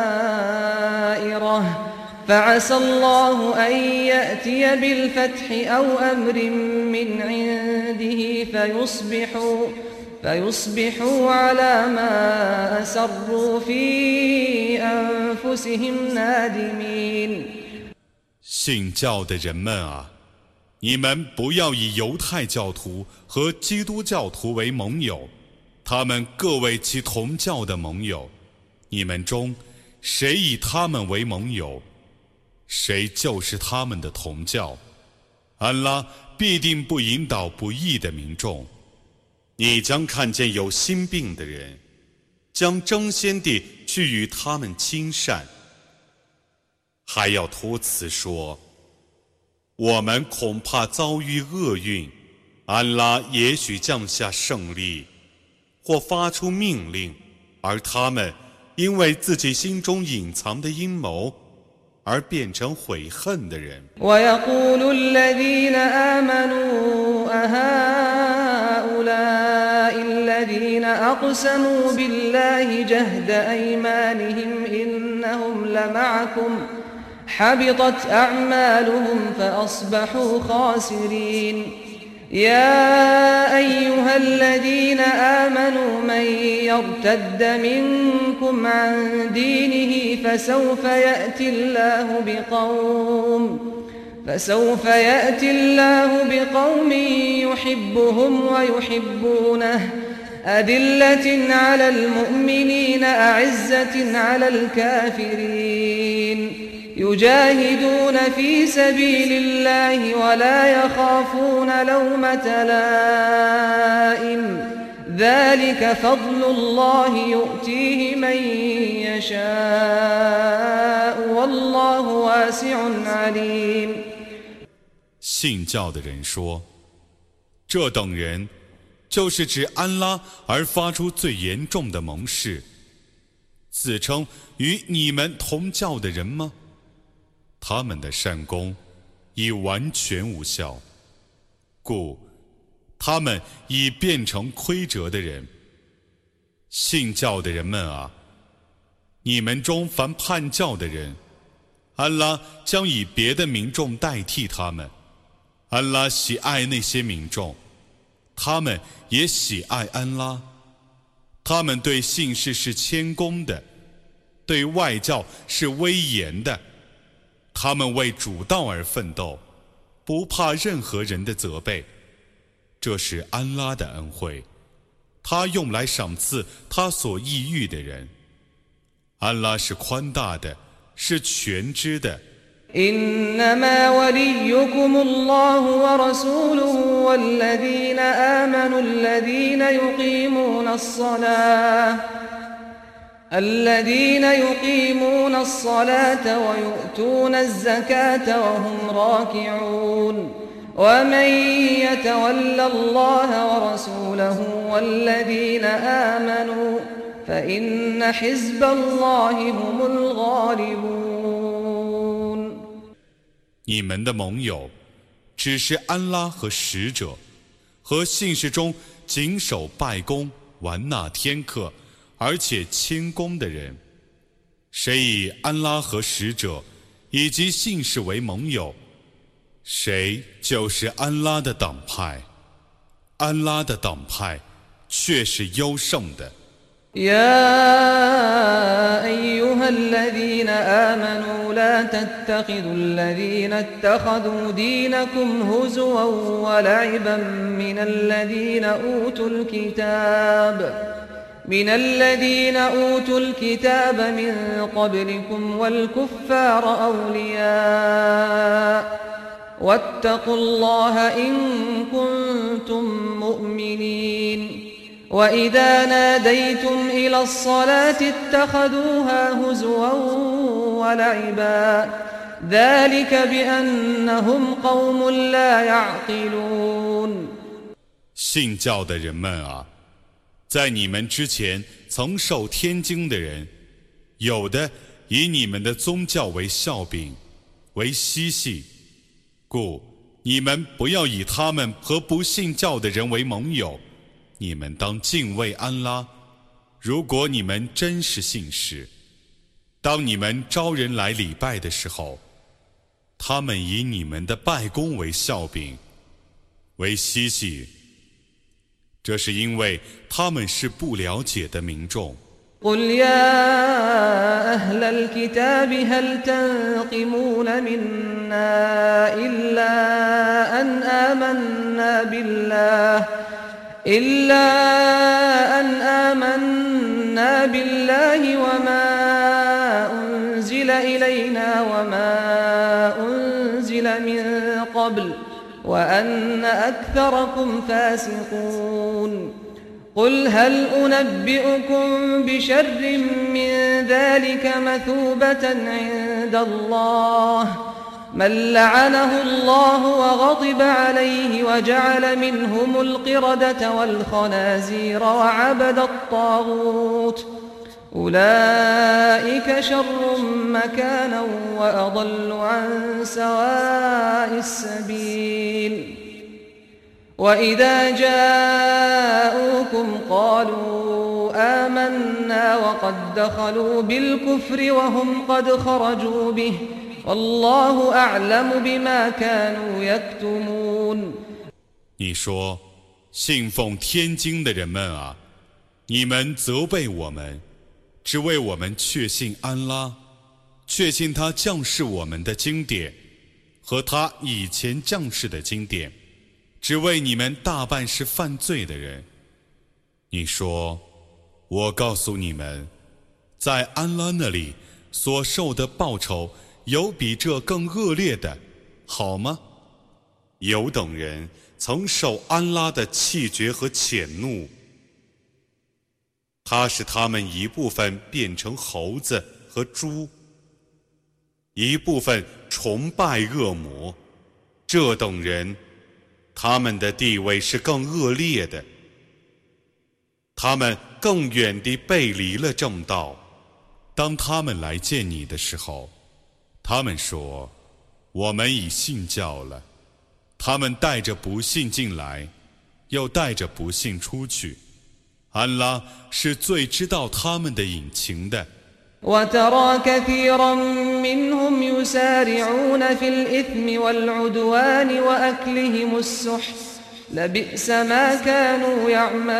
دائرة فعسى الله أن يأتي بالفتح أو أمر من عنده فيصبحوا على ما أسروا في أنفسهم نادمين 信教的人们啊，你们不要以犹太教徒和基督教徒为盟友，他们各为其同教的盟友。你们中谁以他们为盟友，谁就是他们的同教。安拉必定不引导不义的民众。你将看见有心病的人，将争先地去与他们亲善，还要托辞说：我们恐怕遭遇厄运，安拉也许降下胜利，或发出命令，而他们因为自己心中隐藏的阴谋而变成悔恨的人。 ويقول الذين آمنوا أهؤلاء الذين أقسموا بالله جهد أيمانهم إنهم لمعكم حبطت أعمالهم فأصبحوا خاسرين يا أيها الذين آمنوا من يرتد منكم عن دينه فسوف يأتي الله بقوم يحبهم ويحبونه أذلة على المؤمنين أعزة على الكافرين يجاهدون في سبيل الله ولا يخافون لومة لائم ذلك فضل الله يؤتيه من يشاء والله واسع عليم 信教的人说，这等人就是指安拉而发出最严重的盟誓，自称与你们同教的人吗？他们的善功已完全无效，故他们已变成亏折的人。信教的人们啊，你们中凡叛教的人，安拉将以别的民众代替他们。安拉喜爱那些民众，他们也喜爱安拉。他们对信士是谦恭的，对外教是威严的。他们为主道而奋斗，不怕任何人的责备。这是安拉的恩惠，他用来赏赐他所意欲的人。安拉是宽大的，是全知的。 إنما وليكم الله ورسوله والذين آمنوا الذين يقيمون الصلاة ويؤتون الزكاة وهم راكعون ومن يتول الله ورسوله والذين آمنوا فإن حزب الله هم الغالبون 你们的盟友只是安拉和使者和信士中谨守拜功、玩纳天课而且谦恭的人。谁以安拉和使者以及信士为盟友，谁就是安拉的党派。安拉的党派却是优胜的。 يا أيها الذين آمنوا لا تتخذوا الذين اتخذوا دينكم هزوا ولعبا من الذين أوتوا الكتاب من قبلكم والكفار أولياء واتقوا الله إن كنتم مؤمنين وإذا ناديتم إلى الصلاة اتخذوها هزوا ولعبا ذلك بأنهم قوم لا يعقلون 信教的人们啊，在你们之前曾受天经的人，有的以你们的宗教为笑柄，为嬉戏，故你们不要以他们和不信教的人为盟友。你们当敬畏安拉，如果你们真是信士。当你们招人来礼拜的时候，他们以你们的拜功为笑柄，为嬉戏，这是因为他们是不了解的民众。 قل يا أهل الكتاب هل تنقمون منا إلا أن آمنا بالله وما أنزل إلينا وما أنزل من قبل وأن أكثركم فاسقون قل هل أنبئكم بشر من ذلك مثوبة عند الله من لعنه الله وغضب عليه وجعل منهم القردة والخنازير وعبد الطاغوت أولئك شر مكانا وأضل عن سواء السبيل وإذا جاءوكم قالوا آمنا وقد دخلوا بالكفر وهم قد خرجوا به والله أعلم بما كانوا يكتمون 你说，信奉天经的人们啊，你们责备我们，只为我们确信安拉，确信他降世我们的经典和他以前降世的经典，只为你们大半是犯罪的人。你说，我告诉你们，在安拉那里所受的报酬有比这更恶劣的，好吗？有等人曾受安拉的气绝和谴怒，他使他们一部分变成猴子和猪，一部分崇拜恶魔。这等人，他们的地位是更恶劣的，他们更远地背离了正道。当他们来见你的时候，他们说，我们已信教了。他们带着不信进来，又带着不信出去。安拉是最知道他们的隐情的。 وترى كثيرا منهم يسارعون في الإثم والعدوان وأكلهم السحت لبئس ما كانوا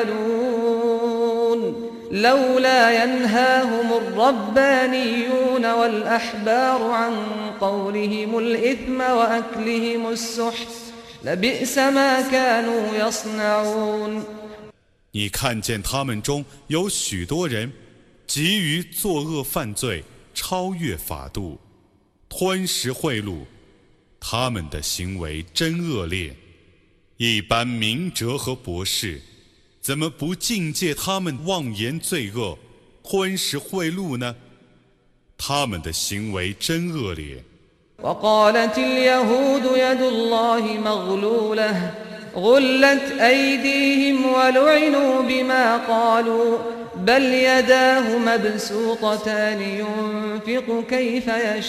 يعملون لولا ينهاهم الربانيون والأحبار عن قولهم الإثم وأكلهم السحت لبئس ما كانوا يصنعون 你看见他们中有许多人急于作恶犯罪，超越法度，吞食贿赂，他们的行为真恶劣。一般明哲和博士怎么不禁戒他们妄言罪恶，吞食贿赂呢？他们的行为真恶劣。 وقالت اليهود يد الله مغلولة غلت أيديهم ولعنوا بما قالوا بل يداه مبسوطتان ينفق كيف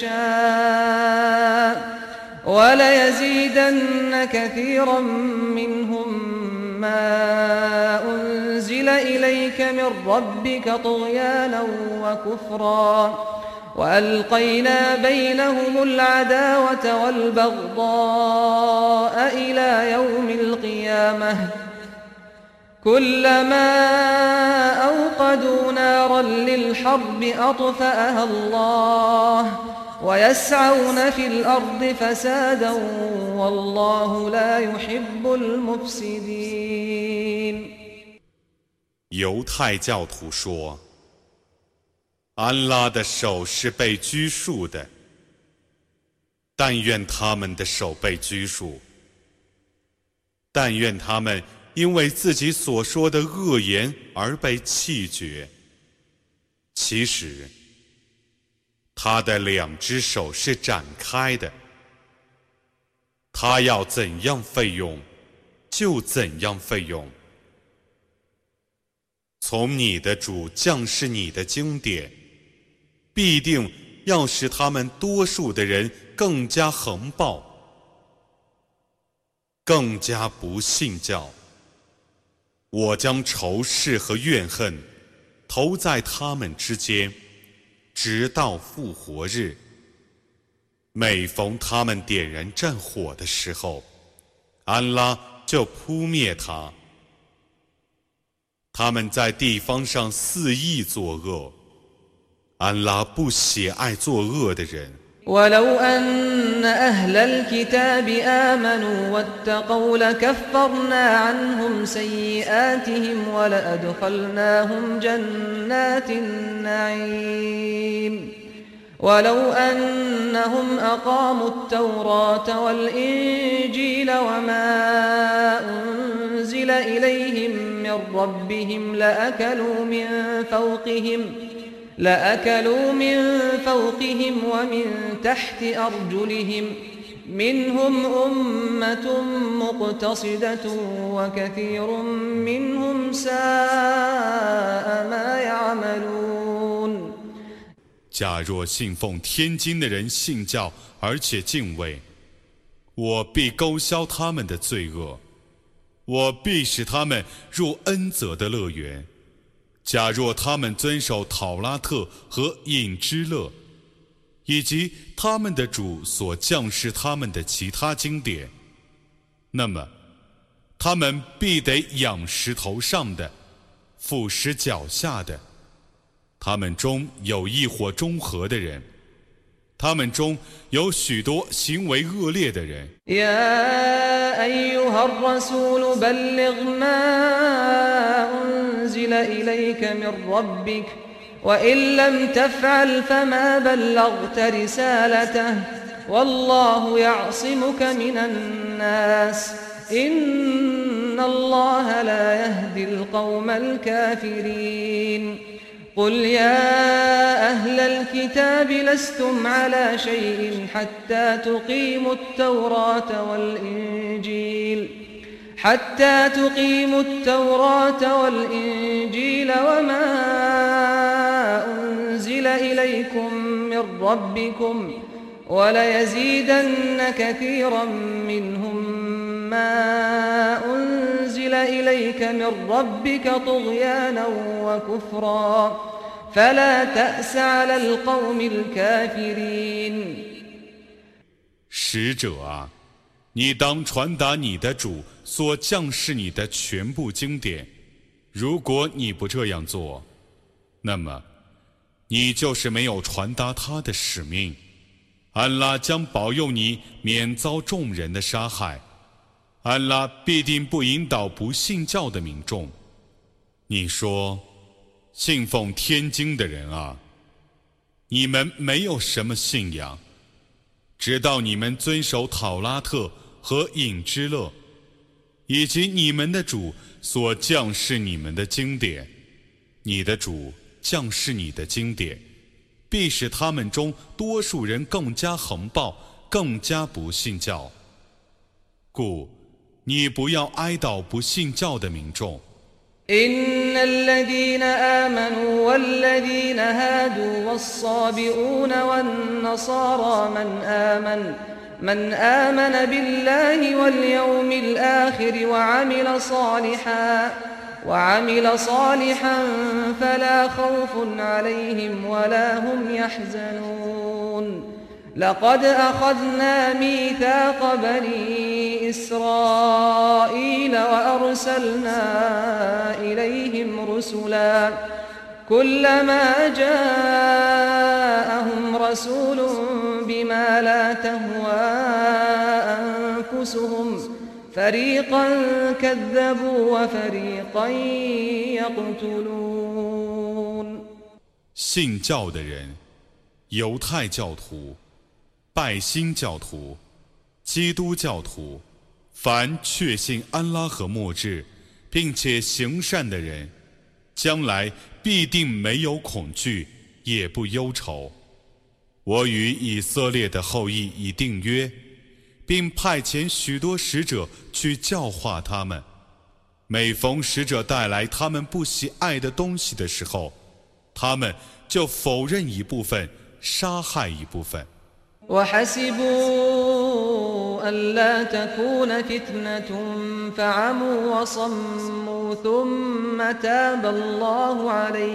يشاء وليزيدن كثيرا منهم ما أنزل إليك من ربك طغيانا وكفرا وألقينا بينهم العداوة والبغضاء إلى يوم القيامة كلما أوقدوا نارا للحرب أطفأها الله ويسعون في الأرض فسادا والله لا يحب المفسدين。 犹太教徒说：“安拉的手是被拘束的，但愿他们的手被拘束，但愿他们因为自己所说的恶言而被弃绝。其实，他的2只手是展开的，他要怎样费用，就怎样费用。从你的主降示你的经典，必定要使他们多数的人更加横暴，更加不信教。我将仇视和怨恨投在他们之间，直到复活日。每逢他们点燃战火的时候，安拉就扑灭他。他们在地方上肆意作恶，安拉不喜爱作恶的人。 ولو أن أهل الكتاب آمنوا واتقوا لكفرنا عنهم سيئاتهم ولأدخلناهم جنات النعيم ولو أنهم أقاموا التوراة والإنجيل وما أنزل إليهم من ربهم لأكلوا من فوقهم ومن تحت أرجلهم منهم أمة مقتصدة وكثير منهم ساء ما يعملون。 假若信奉天经的人信教而且敬畏，我必勾销他们的罪恶，我必使他们入恩泽的乐园。假若他们遵守讨拉特和隐之勒，以及他们的主所降示他们的其他经典，那么他们必得仰食头上的，俯食脚下的。他们中有一伙中和的人，他们中有许多行为恶劣的人。 يا أيها الرسول بلغ ما أنزل إليك من ربك وإن لم تفعل فما بلغت رسالته والله يعصمك من الناس إن الله لا يهدي القوم الكافرين。قل يا أهل الكتاب لستم على شيء حتى تقيموا التوراة والإنجيل وما أنزل إليكم من ربكم وليزيدن كثيرا منهم ما أنزل إليك من ربك طغيانا وكفرا فلا تأس على القوم الكافرين。 使者啊，你当传达你的主所降示你的全部经典。如果你不这样做，那么你就是没有传达他的使命。安拉将保佑你免遭众人的杀害。安拉必定不引导不信教的民众。你说，信奉天经的人啊，你们没有什么信仰，直到你们遵守讨拉特和隐之勒，以及你们的主所降示你们的经典。你的主降示你的经典，必使他们中多数人更加横暴，更加不信教。故你不要哀悼不信教的民众。 إن الذين آمنوا والذين هادوا والصابئون والنصارى من آمن بالله واليوم الآخر وعمل صالحا فلا خوف عليهم ولا هم يحزنون لقد أخذنا ميثاق بني إسرائيل وأرسلنا إليهم رسلا كلما جاءهم رسول بما لا تهوى أنفسهم فريقا كذبوا وفريقا يقتلون。 信教的人，犹太教徒、拜新教徒、基督教徒，凡确信安拉和末日，并且行善的人，将来必定没有恐惧，也不忧愁。我与以色列的后裔已订约，并派遣许多使者去教化他们。每逢使者带来他们不喜爱的东西的时候，他们就否认一部分，杀害一部分。 وحسبوا ألا تكون فتنة فعموا وصموا ثم تاب الله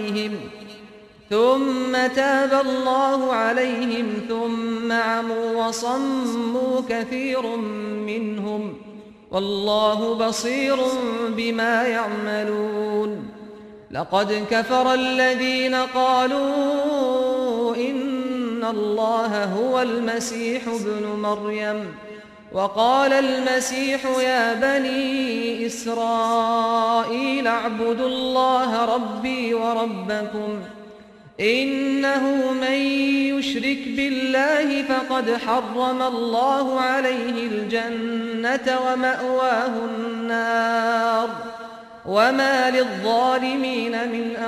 عليهم ثم عموا وصموا كثير منهم والله بصير بما يعملون لقد كفر الذين قالوا إن الله هو المسيح ابن مريم وقال المسيح يا بني إسرائيل اعبدوا الله ربي وربكم إنه من يشرك بالله فقد حرم الله عليه الجنة ومأواه النار وما للظالمين من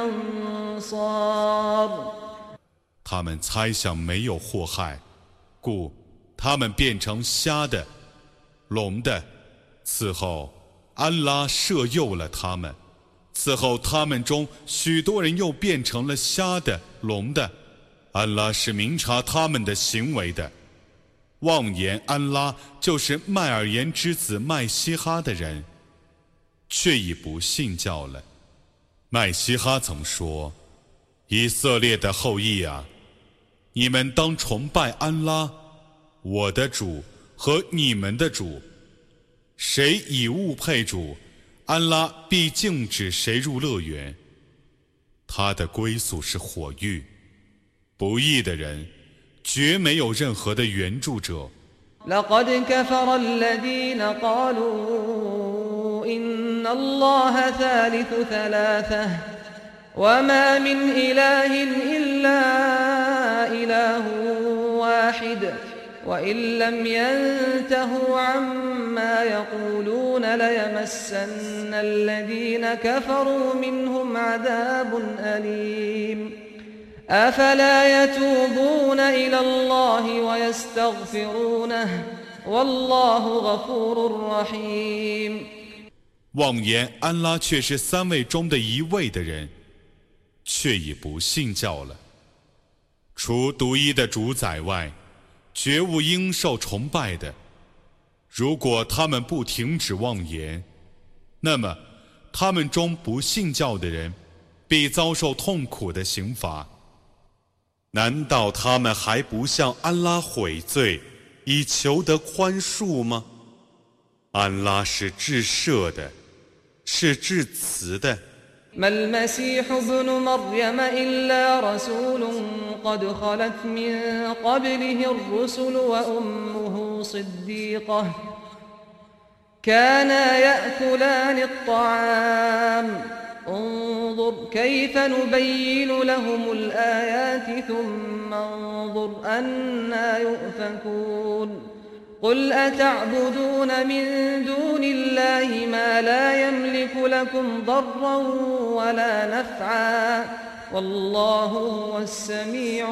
أنصار。 他们猜想没有祸害，故他们变成瞎的、聋的。此后，安拉赦宥了他们。此后，他们中许多人又变成了瞎的、聋的。安拉是明察他们的行为的。妄言安拉就是麦尔言之子麦西哈的人，却已不信教了。麦西哈曾说：“以色列的后裔啊，你们当崇拜安拉，我的主和你们的主。谁以物配主，安拉必禁止谁入乐园。他的归宿是火狱。不义的人，绝没有任何的援助者。” لقد كفر الذين قالوا إن الله ثالث ثلاثة وما من إله إلا إله واحد وإن لم ينتهوا عما يقولون ليمسن الذين كفروا منهم عذاب أليم أفلا يتوبون إلى الله ويستغفرونه والله غفور رحيم。 妄言安拉却是三位中的一位的人，却已不信教了。除独一的主宰外，绝无应受崇拜的。如果他们不停止妄言，那么他们中不信教的人必遭受痛苦的刑罚。难道他们还不向安拉悔罪，以求得宽恕吗？安拉是至赦的，是至慈的。 ما المسيح ابن مريم إلا رسول قد خلت من قبله الرسل وأمه صديقة كانا يأكلان الطعام انظر كيف نبين لهم الآيات ثم انظر أنا يؤفكون قل أتعبدون من دون الله ما لا يملك لكم ضرا ولا نفعا والله هو السميع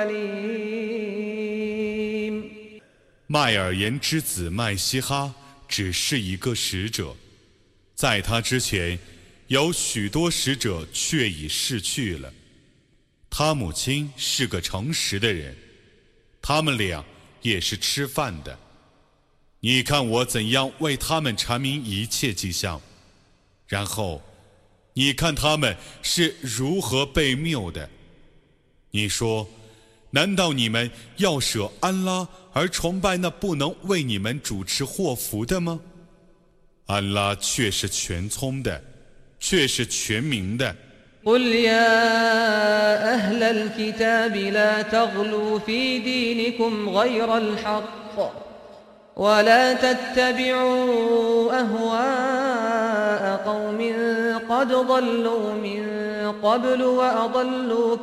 العليم。 麦尔言之子麦西哈只是一个使者，在他之前有许多使者却已逝去了。他母亲是个诚实的人，他们俩也是吃饭的。你看我怎样为他们阐明一切迹象，然后你看他们是如何被谬的。你说， 难道你们要舍安拉而崇拜那不能为你们主持祸福的吗？安拉却是全聪的，却是全明的。 قل يا أهل الكتاب لا تغلوا في دينكم غير الحق ولا تتبعوا أهواء قوم قد ضلوا من قبل وأضلوا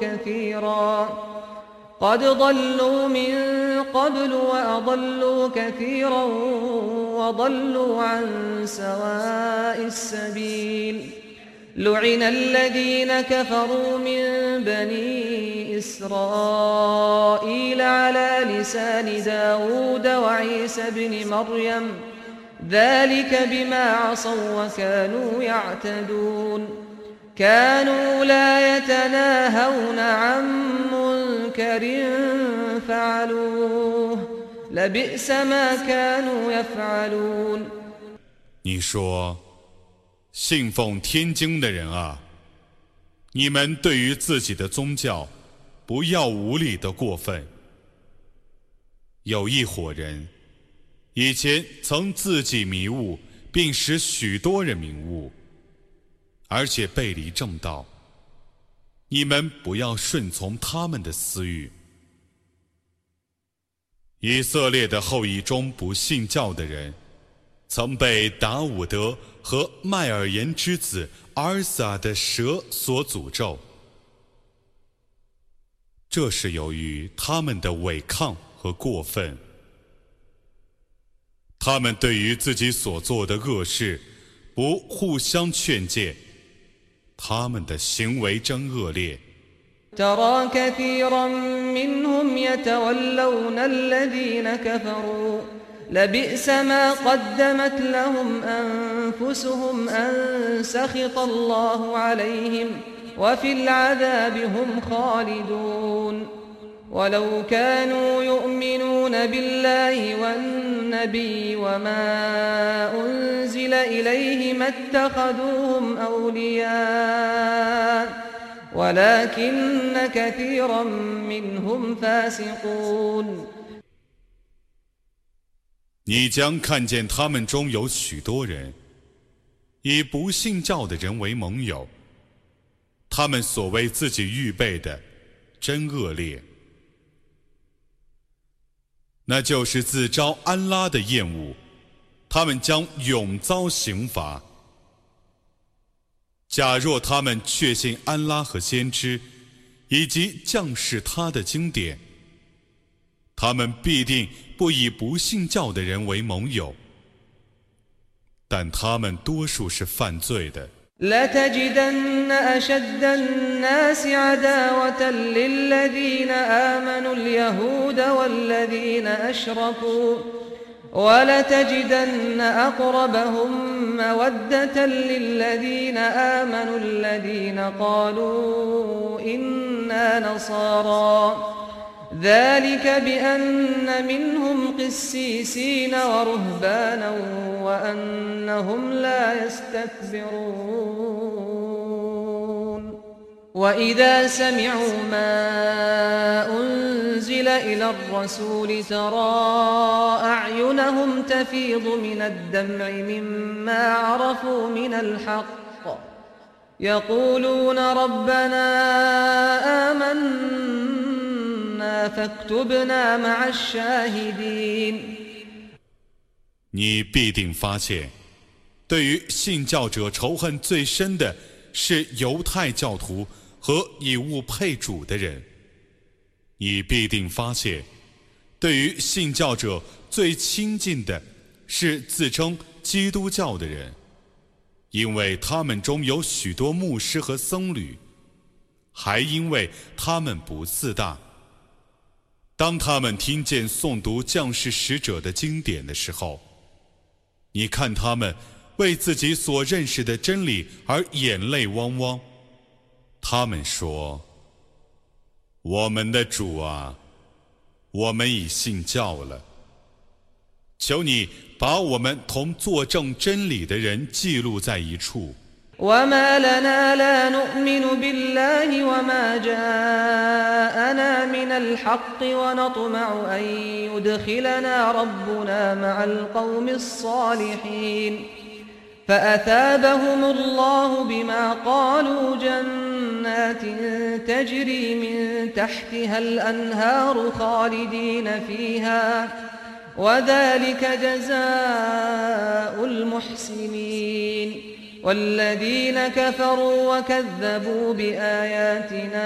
كثيرا وضلوا عن سواء السبيل لعن الذين كفروا من بني إسرائيل على لسان داود وعيسى بن مريم ذلك بما عصوا وكانوا يعتدون كانوا لا يتناهون عن منكر فعلوه لبئس ما كانوا يفعلون 你说，信奉天经的人啊，你们对于自己的宗教不要无理的过分。有一伙人以前曾自己迷悟，并使许多人迷悟，而且背离正道，你们不要顺从他们的私欲。以色列的后裔中不信教的人，曾被达伍德和麦尔言之子阿尔撒的蛇所诅咒，这是由于他们的违抗和过分。他们对于自己所做的恶事不互相劝诫，他们的行为真恶劣。 ترى كثيرا منهم يتولون الذين كفروا لبئس ما قدمت لهم أنفسهم أن سخط الله عليهم وفي العذاب هم خالدون ولو كانوا يؤمنون بالله والنبي وما أنزل إليه ما اتخذوهم أولياء ولكن كثيرا منهم فاسقون 你将看见他们中有许多人以不信教的人为盟友，他们所为自己预备的真恶劣，那就是自招安拉的厌恶，他们将永遭刑罚。假若他们确信安拉和先知，以及降世他的经典，他们必定不以不信教的人为盟友，但他们多数是犯罪的。 لتجدن أشد الناس عداوة للذين آمنوا اليهود والذين أشركوا ولتجدن أقربهم مودة للذين آمنوا الذين قالوا إنا نصارى ذلك بأن منهم قسيسين ورهبانا وأنهم لا يستكبرون وإذا سمعوا ما أنزل إلى الرسول ترى أعينهم تفيض من الدمع مما عرفوا من الحق يقولون ربنا آمنا فاكتبنا مع الشاهدين 你必定发现，对于信教者仇恨最深的是犹太教徒和以物配主的人。你必定发现，对于信教者最亲近的是自称基督教的人，因为他们中有许多牧师和僧侣，还因为他们不自大。当他们听见诵读降世使者的经典的时候，你看他们为自己所认识的真理而眼泪汪汪。他们说：我们的主啊，我们已信教了，求你把我们同作证真理的人记录在一处。 وما لنا لا نؤمن بالله وما جاءنا من الحق ونطمع أن يدخلنا ربنا مع القوم الصالحين فأثابهم الله بما قالوا جنات تجري من تحتها الأنهار خالدين فيها وذلك جزاء المحسنين والذين كفروا وكذبوا بآياتنا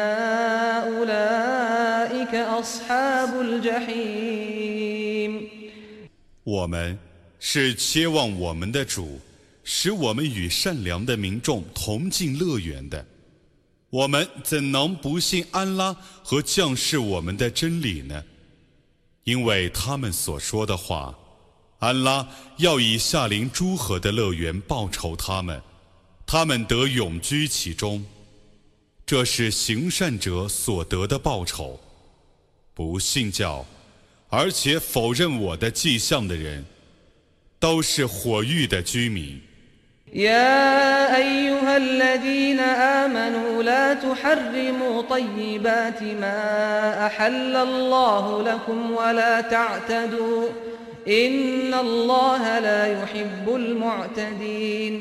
أولئك أصحاب الجحيم 我们是切望我们的主使我们与善良的民众同进乐园的，我们怎能不信安拉和降世我们的真理呢？因为他们所说的话，安拉要以下临诸河的乐园报酬他们，他们得永居其中，这是行善者所得的报酬。不信教而且否认我的迹象的人，都是火域的居民。 يا أيها الذين آمنوا لا تحرموا طيبات ما أحل الله لكم ولا تعتدوا إن الله لا يحب المعتدين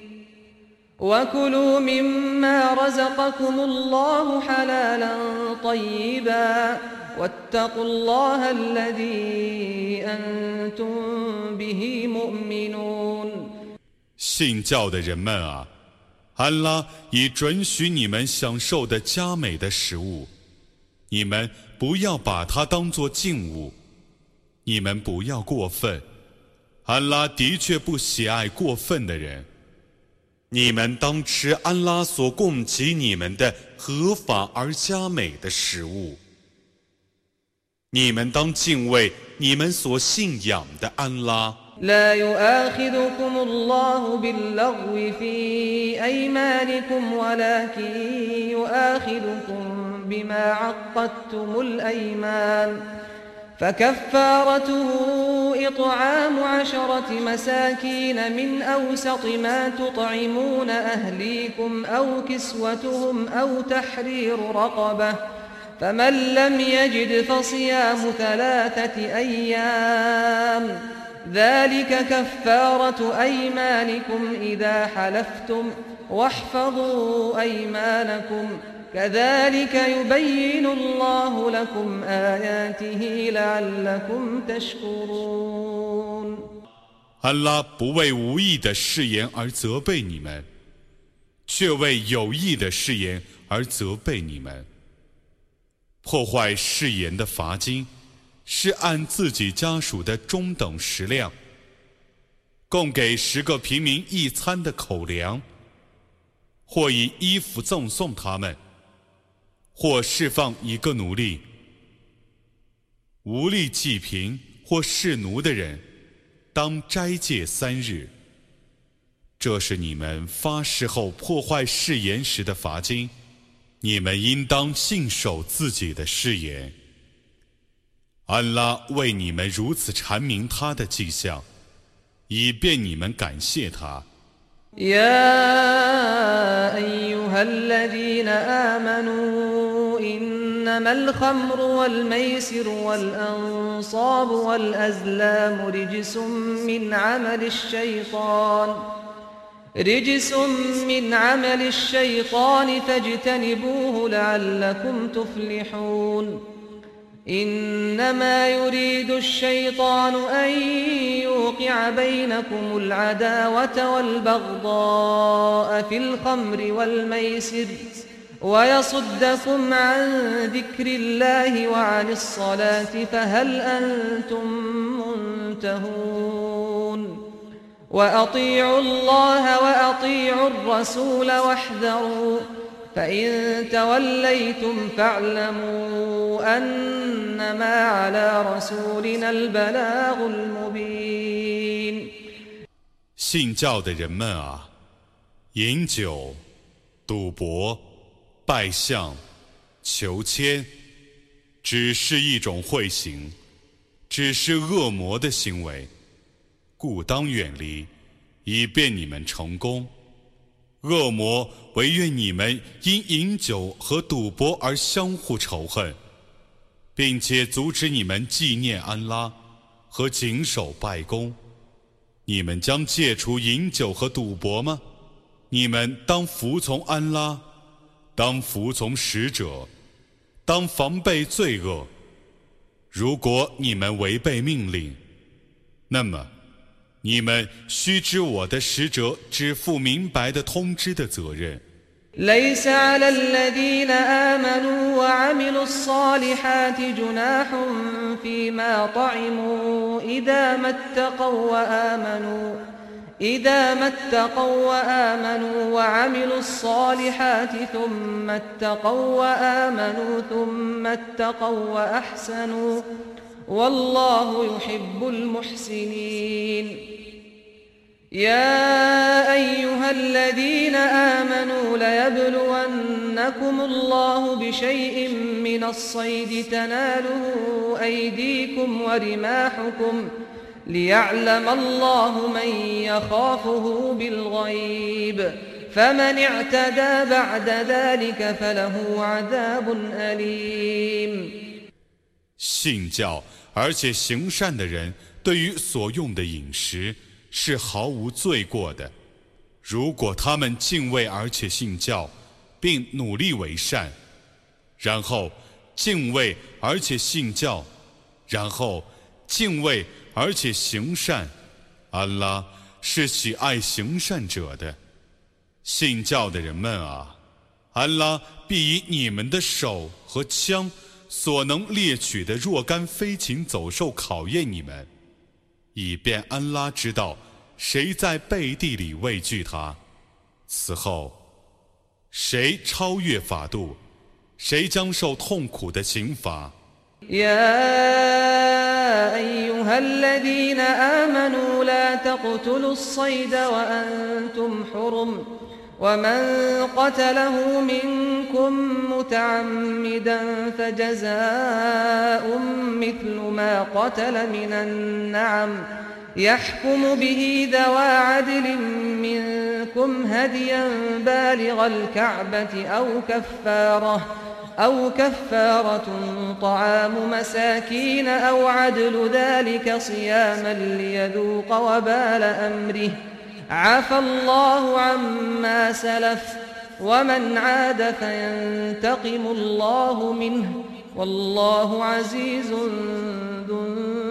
وكلوا مما رزقكم الله حلالا طيبا واتقوا الله الذي أنتم به مؤمنون 信教的人们啊，安拉已准许你们享受的佳美的食物，你们不要把它当作禁物，你们不要过分，安拉的确不喜爱过分的人。你们当吃安拉所供给你们的合法而佳美的食物，你们当敬畏你们所信仰的安拉。 لا يؤاخذكم الله باللغو في أيمانكم ولكن يؤاخذكم بما عقدتم الأيمان فكفارته إطعام 10 مساكين من أوسط ما تطعمون أهليكم أو كسوتهم أو تحرير رقبة فمن لم يجد فصيام 3 أيام ذلك كفارة أيمانكم إذا حلفتم واحفظوا أيمانكم كذلك يبين الله لكم آياته لعلكم تشكرون 安拉不为无意的誓言而责备你们，却为有意的誓言而责备你们。破坏誓言的罚金是按自己家属的中等食量，供给10个平民一餐的口粮，或以衣服赠送他们，或释放一个奴隶。无力济贫或侍奴的人，当斋戒3日。这是你们发誓后破坏誓言时的罚金，你们应当信守自己的誓言。安拉为你们如此阐明他的迹象，以便你们感谢他。 يا أيها الذين آمنوا إنما الخمر والميسر والأنصاب والأزلام رجس من عمل الشيطان فاجتنبوه لعلكم تفلحون إنما يريد الشيطان أن يوقع بينكم العداوة والبغضاء في الخمر والميسر ويصدكم عن ذكر الله وعن الصلاة فهل أنتم منتهون وأطيعوا الله وأطيعوا الرسول واحذروا فإن توليتم فاعلموا أنما على رسولنا البلاغ المبين 信教的人们啊，饮酒、赌博、拜相、求签，只是一种秽行，只是恶魔的行为，故当远离，以便你们成功。 恶魔惟愿你们因饮酒和赌博而相互仇恨，并且阻止你们纪念安拉和谨守拜功。你们将戒除饮酒和赌博吗？你们当服从安拉，当服从使者，当防备罪恶。如果你们违背命令，那么你们须知我的使者只负明白的通知的责任。 ليس على الذين آمنوا وعملوا الصالحات جناح فيما طعموا إذا ما اتقوا وآمنوا وعملوا الصالحات ثم اتقوا وآمنوا ثم اتقوا وأحسنوا والله يحب المحسنين يا أيها الذين آمنوا ليبلونكم الله بشيء من الصيد تناله أيديكم ورماحكم ليعلم الله من يخافه بالغيب فمن اعتدى بعد ذلك فله عذاب أليم 信教而且行善的人，对于所用的饮食是毫无罪过的。如果他们敬畏而且信教，并努力为善，然后敬畏而且信教，然后敬畏而且行善，安拉是喜爱行善者的。信教的人们啊，安拉必以你们的手和枪所能猎取的若干飞禽走兽考验你们，以便安拉知道谁在背地里畏惧他。此后，谁超越法度，谁将受痛苦的刑罚。 يا أيها الذين آمنوا لا تقتلوا الصيد وأنتم حرم ومن قتله منكم متعمدا فجزاء مثل ما قتل من النعم يحكم به ذوى عدل منكم هديا بالغ الكعبة أو كفارة طعام مساكين أو عدل ذلك صياما ليذوق وبال أمره عفى الله عما سلف ومن عاد فينتقم الله منه والله عزيز ذو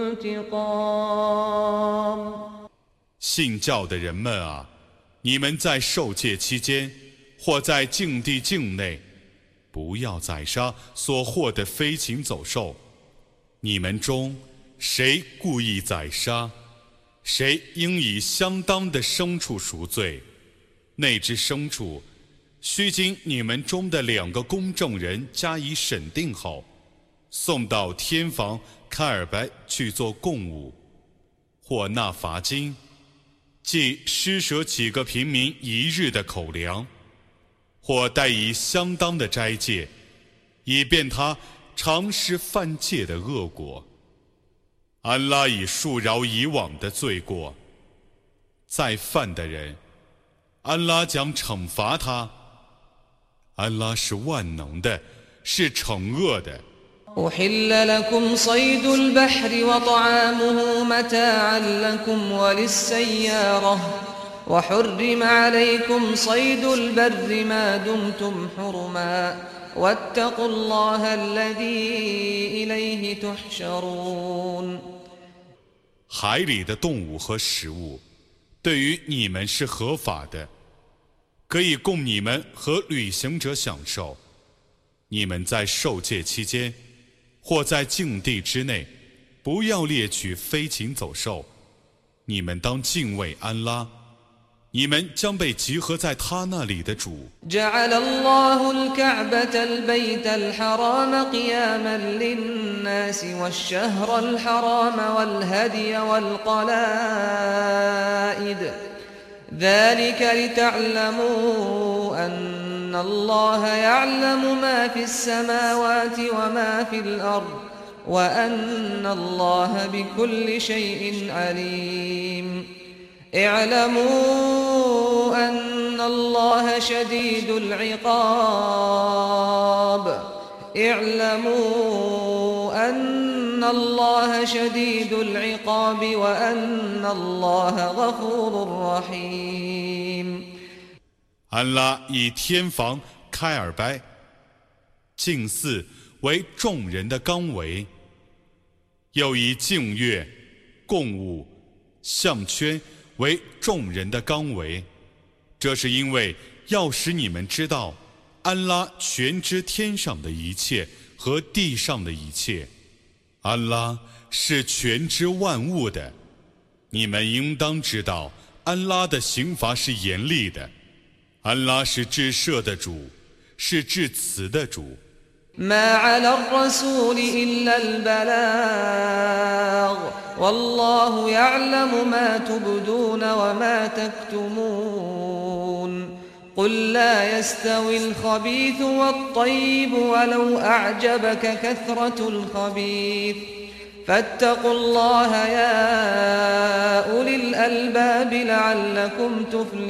انتقام 信教的人们啊，你们在受戒期间或在境地境内，不要宰杀所获的飞禽走兽。你们中谁故意宰杀，谁应以相当的牲畜赎罪。那只牲畜须经你们中的2个公证人加以审定后，送到天房开尔白去做供物，或纳罚金，即施舍几个平民1日的口粮，或带以相当的斋戒，以便他尝试犯戒的恶果。安拉已恕饶以往的罪过，再犯的人，安拉将惩罚他。安拉是万能的，是惩恶的。 أحل لكم صيد البحر وطعامه متاعا لكم وللسيارة وحرم عليكم صيد البر ما دمتم حرما واتقوا الله الذي إليه تحشرون 海里的动物和食物，对于你们是合法的，可以供你们和旅行者享受。你们在受戒期间，或在境地之内，不要猎取飞禽走兽。你们当敬畏安拉，你们将被集合在他那里的主。 جعل الله الكعبة البيت الحرام قياما للناس والشهر الحرام والهدي والقلائد ذلك لتعلموا أن الله يعلم ما في السماوات وما في الأرض وأن الله بكل شيء عليم اعلموا أن الله شديد العقاب اعلموا أن الله شديد العقاب وأن الله غفور رحيم。 安拉以天房开尔拜、净寺为众人的纲围，又以净月、供物、项圈为众人的纲围，这是因为要使你们知道，安拉全知天上的一切和地上的一切，安拉是全知万物的。你们应当知道，安拉的刑罚是严厉的，安拉是至赦的主，是至慈的主。 ما على الرسول إلا البلاغ والله يعلم ما تبدون وما تكتمون قل لا يستوي الخبيث والطيب ولو أعجبك كثرة الخبيث فاتقوا الله يا أولي الألباب لعلكم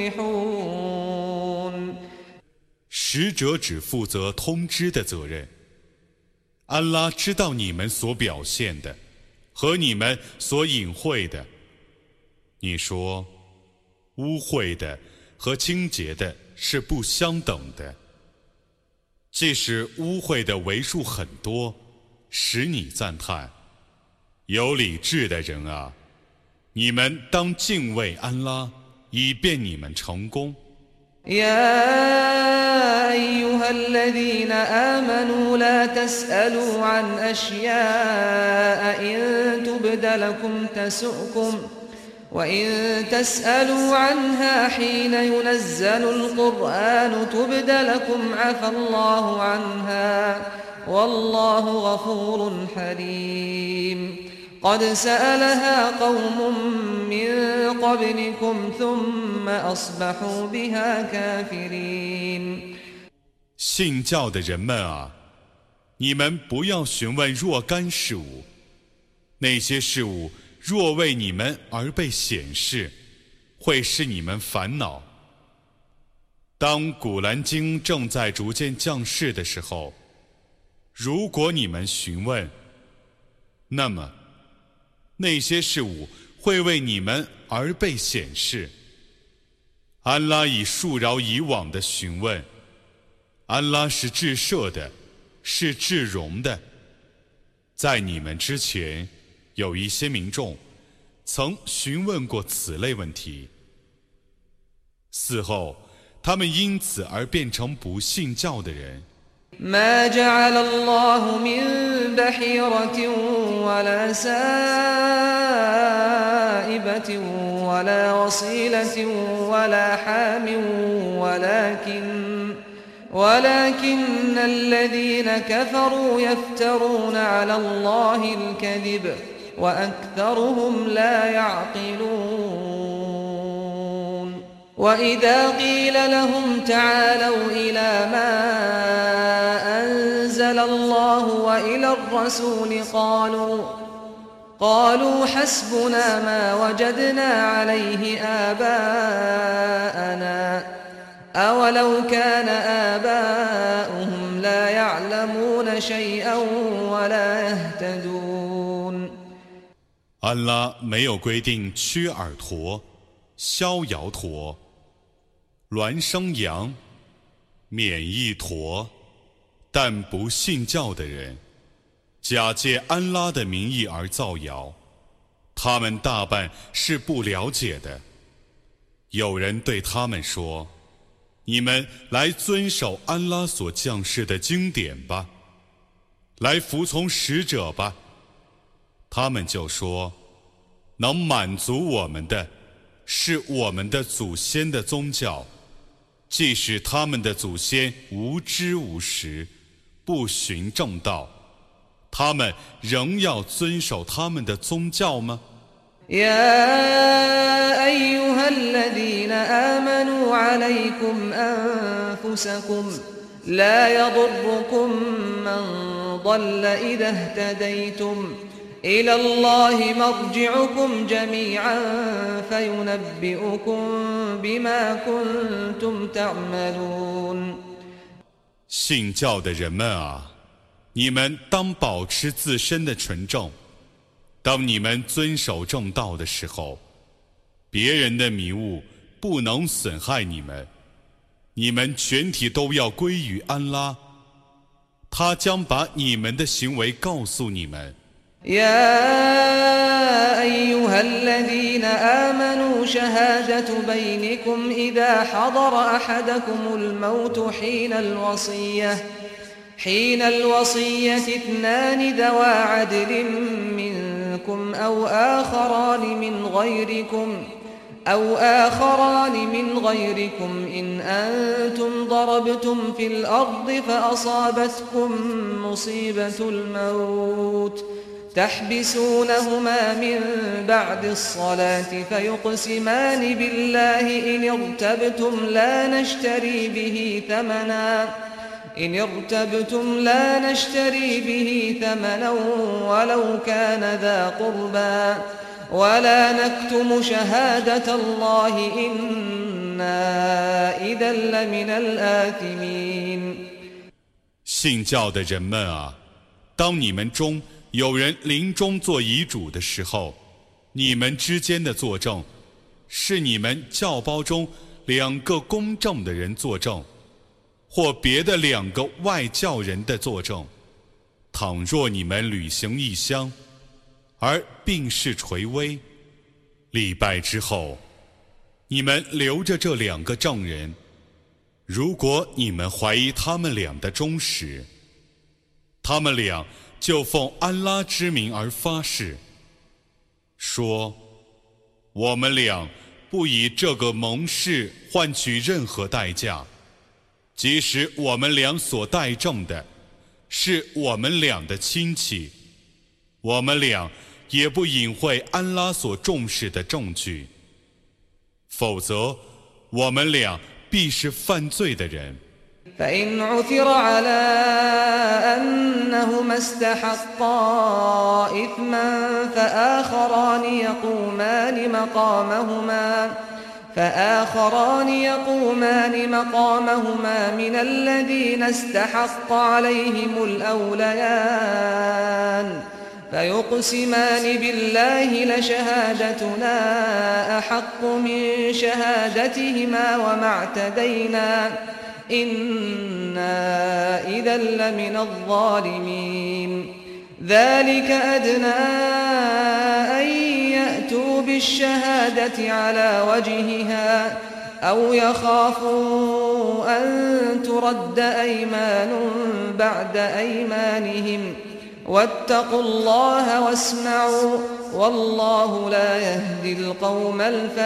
تفلحون。 使者只负责通知的责任。安拉知道你们所表现的和你们所隐晦的。你说，污秽的和清洁的是不相等的。即使污秽的为数很多，使你赞叹。有理智的人啊，你们当敬畏安拉，以便你们成功。 يا أيها الذين آمنوا لا تسألوا عن أشياء إن تبد لكم تسؤكم وإن تسألوا عنها حين ينزل القرآن تبد لكم عفى الله عنها والله غفور حليم。قد سألها قوم من قبلكم ثم أصبحوا بها كافرين。 信教的人们啊，你们不要询问若干事物，那些事物若为你们而被显示，会使你们烦恼。当古兰经正在逐渐降世的时候，如果你们询问，那么那些事物会为你们而被显示。安拉已恕饶以往的询问，安拉是至赦的，是至荣的。在你们之前，有一些民众曾询问过此类问题，嗣后他们因此而变成不信教的人。 ما جعل الله من بحيرة ولا سائبة ولا وصيلة ولا حام ولكن الذين كفروا يفترون على الله الكذب وأكثرهم لا يعقلون。وإذا قيل لهم تعالوا إلى ما أنزل الله وإلى الرسول قالوا حسبنا ما وجدنا عليه آباءنا أولو كان آباؤهم لا يعلمون شيئا ولا يهتدون。 安拉没有规定屈耳驼、逍遥驼、孪生羊、免疫驼，但不信教的人假借安拉的名义而造谣，他们大半是不了解的。有人对他们说，你们来遵守安拉所降世的经典吧，来服从使者吧。他们就说，能满足我们的是我们的祖先的宗教，即使他们的祖先无知无识，不循正道，他们仍要遵守他们的宗教吗 يا أيها الذين آمنوا عليكم أنفسكم لا يضركم من ضل إذا اهتديتم إلى الله مرجعكم جميعا فينبئكم بما كنتم تعملون。 信教的人们啊，你们当保持自身的纯正。当你们遵守正道的时候，别人的迷雾不能损害你们。你们全体都要归于安拉，他将把你们的行为告诉你们。 يا أيها الذين آمنوا شهادة بينكم إذا حضر أحدكم الموت حين الوصية اثنان ذوى عدل منكم أو آخران من غيركم إن أنتم ضربتم في الأرض فأصابتكم مصيبة الموت تحبسونهما من بعد الصلاة فيقسمان بالله إن ارتبتم لا نشتري به ثمنا ولو كان ذا قربى ولا نكتم شهادة الله إنا إذا لمن الآثمين。 信教的人们啊，当你们中有人临终做遗嘱的时候，你们之间的作证是你们教胞中两个公正的人作证，或别的两个外教人的作证。倘若你们履行异乡，而病势垂危，礼拜之后，你们留着这两个证人。如果你们怀疑他们俩的忠实，他们俩就奉安拉之名而发誓，说：我们俩不以这个盟誓换取任何代价，即使我们俩所代证的是我们俩的亲戚，我们俩也不隐晦安拉所重视的证据，否则我们俩必是犯罪的人。 فإن عثر على أنهما استحقا إثما فآخران يقومان مقامهما من الذين استحق عليهم الأوليان فيقسمان بالله لشهادتنا أحق من شهادتهما وما اعتدينا إنا إذا لمن الظالمين ذلك أدنى أن يأتوا بالشهادة على وجهها أو يخافوا أن ترد أيمان بعد أيمانهم واتقوا الله واسمعوا والله لا يهدي القوم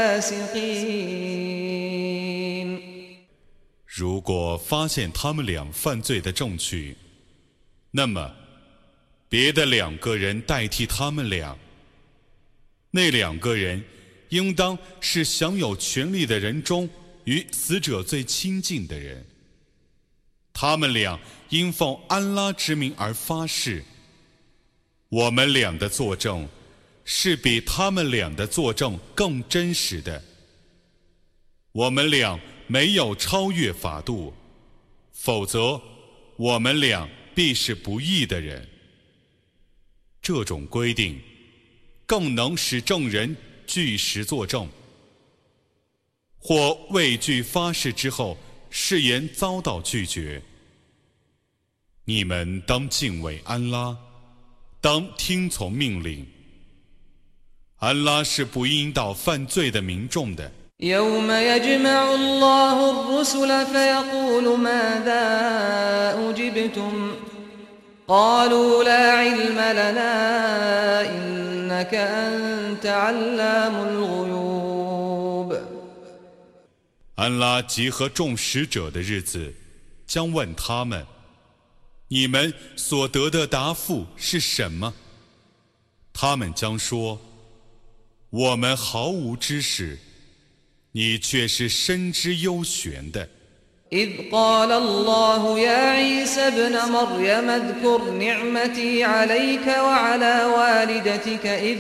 الفاسقين。 如果发现他们俩犯罪的证据，那么别的两个人代替他们俩，那两个人应当是享有权利的人中与死者最亲近的人。他们俩因奉安拉之名而发誓，我们俩的作证是比他们俩的作证更真实的。我们俩没有超越法度，否则我们俩必是不义的人。这种规定更能使证人据实作证，或畏惧发誓之后誓言遭到拒绝。你们当敬畏安拉，当听从命令。安拉是不引导犯罪的民众的。 يوم يجمع الله الرسل فيقول ماذا أجبتم قالوا لا علم لنا إنك أنت علام الغيوب。 安拉集合众使者的日子，将问他们：你们所得的答复是什么？他们将说：我们毫无知识，你却是深知幽玄的。 إذ قال الله يا عيسى ابن مريم اذكر نعمتي عليك وعلى والدتك إذ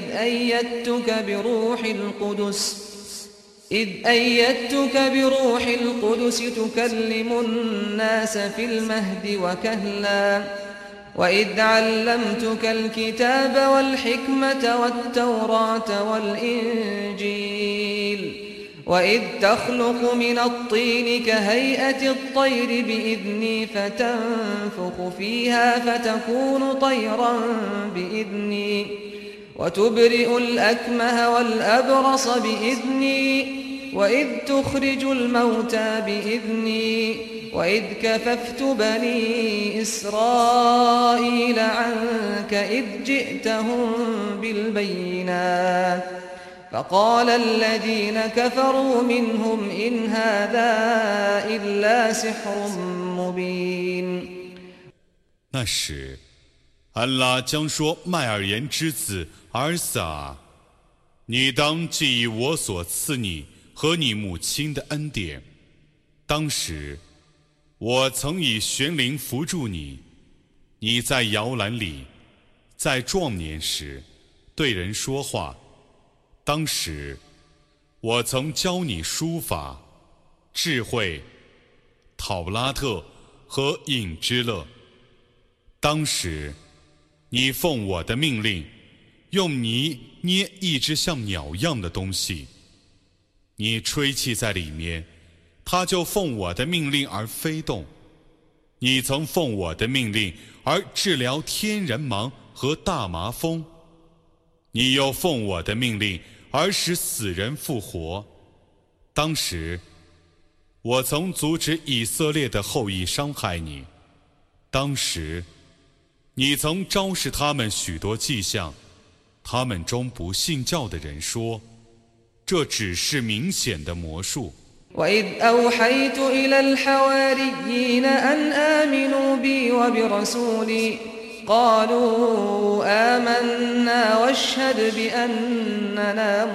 أيدتك بروح القدس تكلم الناس في المهد وكهلا وإذ علمتك الكتاب والحكمة والتوراة والإنجيل وإذ تخلق من الطين كهيئة الطير بإذني فتنفخ فيها فتكون طيرا بإذني وتبرئ الأكمه والأبرص بإذني وإذ تخرج الموتى بإذني وإذ كففت بني إسرائيل عنك إذ جئتهم بالبينات فقال الذين كفروا منهم إن هذا إلا سحر مبين 那时，安拉将说：“麦尔言之子儿撒，你当记忆我所赐你和你母亲的恩典。当时，我曾以玄灵扶助你，你在摇篮里，在壮年时对人说话。当时，我曾教你书法、智慧、讨拉特和隐之乐。当时，你奉我的命令，用泥捏一只像鸟样的东西，你吹气在里面，它就奉我的命令而飞动。你曾奉我的命令而治疗天人盲和大麻风，你又奉我的命令而使死人复活。当时，我曾阻止以色列的后裔伤害你。当时，你曾昭示他们许多迹象，他们中不信教的人说，这只是明显的魔术。 وإذ أوحيت إلى الحواريين أن آمنوا بي وبرسولي قالوا آمنا واشهد بأننا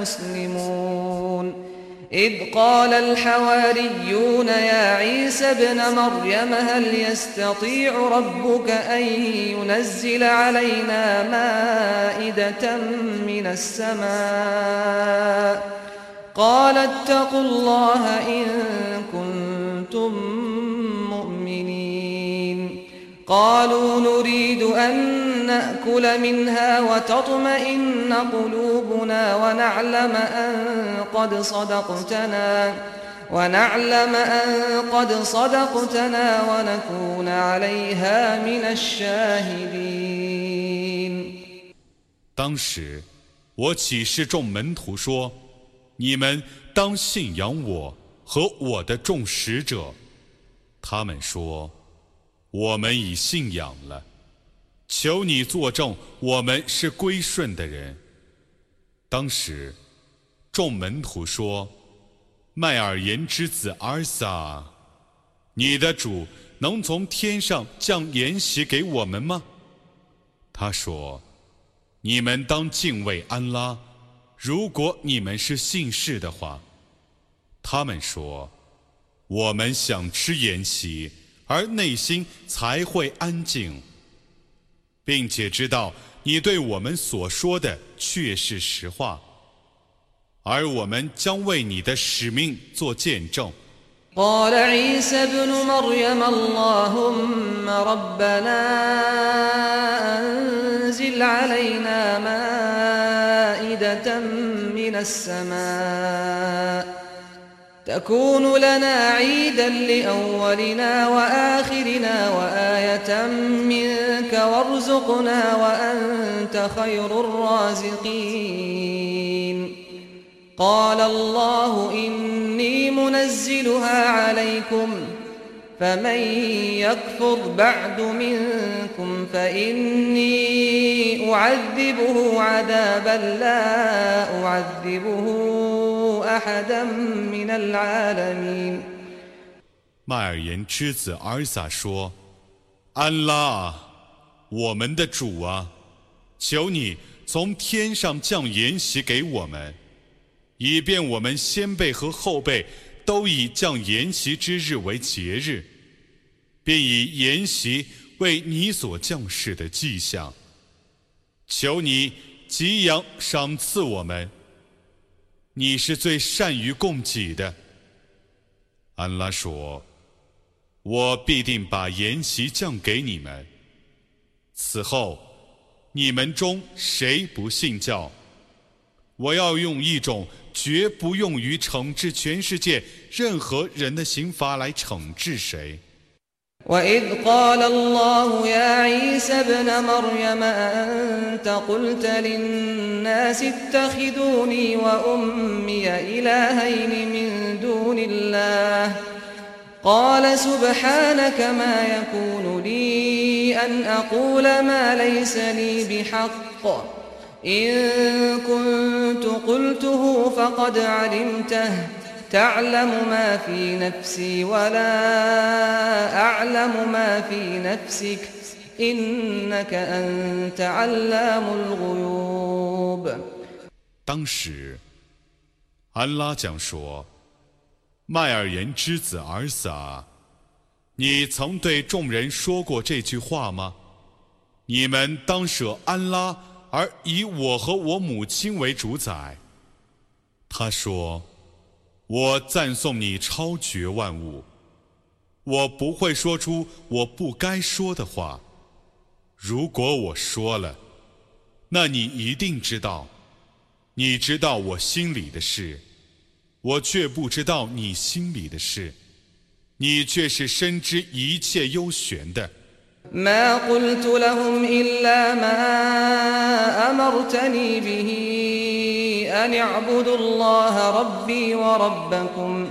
مسلمون إذ قال الحواريون يا عيسى ابن مريم هل يستطيع ربك أن ينزل علينا مائدة من السماء قال اتقوا الله إن كنتم مؤمنين قالوا نريد أن نأكل منها وتطمئن قلوبنا ونعلم أن قد صدقتنا ونكون عليها من الشاهدين 当时，我启示众门徒说，你们当信仰我和我的众使者。他们说，我们已信仰了，求你作证，我们是归顺的人。当时，众门徒说，麦尔言之子儿撒，你的主能从天上降筵席给我们吗？他说，你们当敬畏安拉，如果你们是信士的话。他们说，我们想吃筵席，而内心才会安静，并且知道你对我们所说的确是实话，而我们将为你的使命做见证。 قال عيسى ابن مريم اللهم ربنا أنزل علينا مائدة من السماء تكون لنا عيدا لأولنا وآخرنا وآية منك وارزقنا وأنت خير الرازقين قال الله إني منزلها عليكم فمن يكفر بعد منكم فإني أعذبه عذابا لا أعذبه أحدا من العالمين 麦尔言之子儿撒说，安拉啊，我们的主啊，求你从天上降筵席给我们，以便我们先辈和后辈都以降筵席之日为节日，并以筵席为你所降世的迹象。求你给养赏赐我们，你是最善于供给的。安拉说：我必定把筵席降给你们，此后你们中谁不信教，我要用一种绝不用于惩治全世界任何人的刑罚来惩治谁。 وإذ قال الله يا عيسى ابن مريم أأنت قلت للناس اتخذوني وأمي إلهين من دون الله قال سبحانك ما يكون لي أن أقول ما ليس لي بحق إن كنت قلته فقد علمته تعلم ما في نفسي ولا أعلم ما في نفسك إنك أنت علام الغيوب 当时，安拉讲说：“麦尔言之子儿子啊，你曾对众人说过这句话吗？你们当舍安拉，而以我和我母亲为主宰。”他说：“我赞颂你超绝万物，我不会说出我不该说的话。如果我说了，那你一定知道，你知道我心里的事，我却不知道你心里的事，你却是深知一切幽玄的。” ما قلت لهم إلا ما أمرتني به أن اعبدوا الله ربي وربكم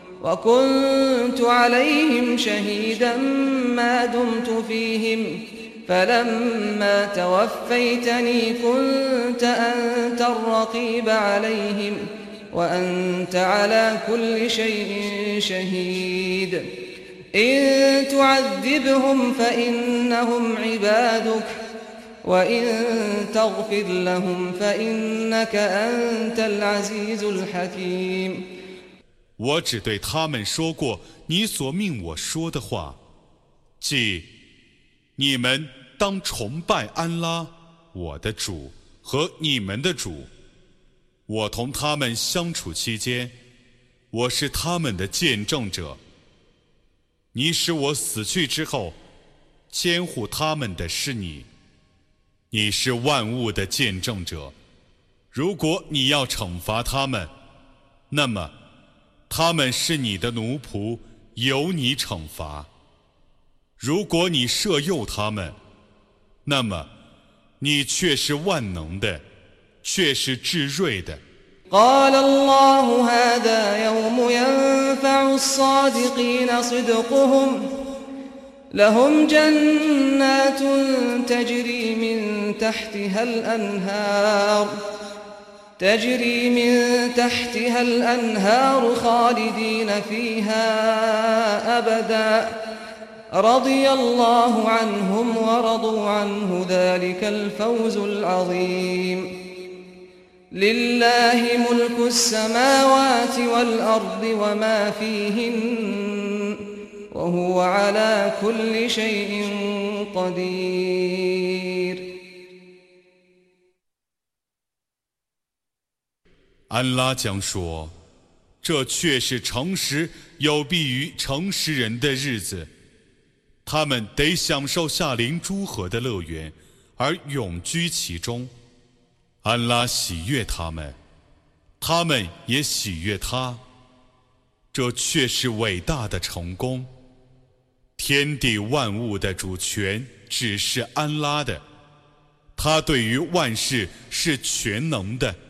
وكنت عليهم شهيدا ما دمت فيهم فلما توفيتني كنت أنت الرقيب عليهم وأنت على كل شيء شهيد إن تعذبهم فإنهم عبادك وإن تغفر لهم فإنك أنت العزيز الحكيم 我只对他们说过你所命我说的话，即你们当崇拜安拉，我的主和你们的主。我同他们相处期间，我是他们的见证者。你使我死去之后，监护他们的是你，你是万物的见证者。如果你要惩罚他们，那么他们是你的奴仆，由你惩罚；如果你赦宥他们，那么你却是万能的，却是至睿的。 قال الله هذا يوم ينفع الصادقين صدقهم لهم جنات تجري من تحتها الأنهار خالدين فيها أبدا رضي الله عنهم ورضوا عنه ذلك الفوز العظيم لله ملك السماوات والأرض وما فيهن وهو على كل شيء قدير 安拉将说：“这却是诚实有必于诚实人的日子，他们得享受夏临诸河的乐园，而永居其中。安拉喜悦他们，他们也喜悦他。这却是伟大的成功。天地万物的主权只是安拉的，他对于万事是全能的。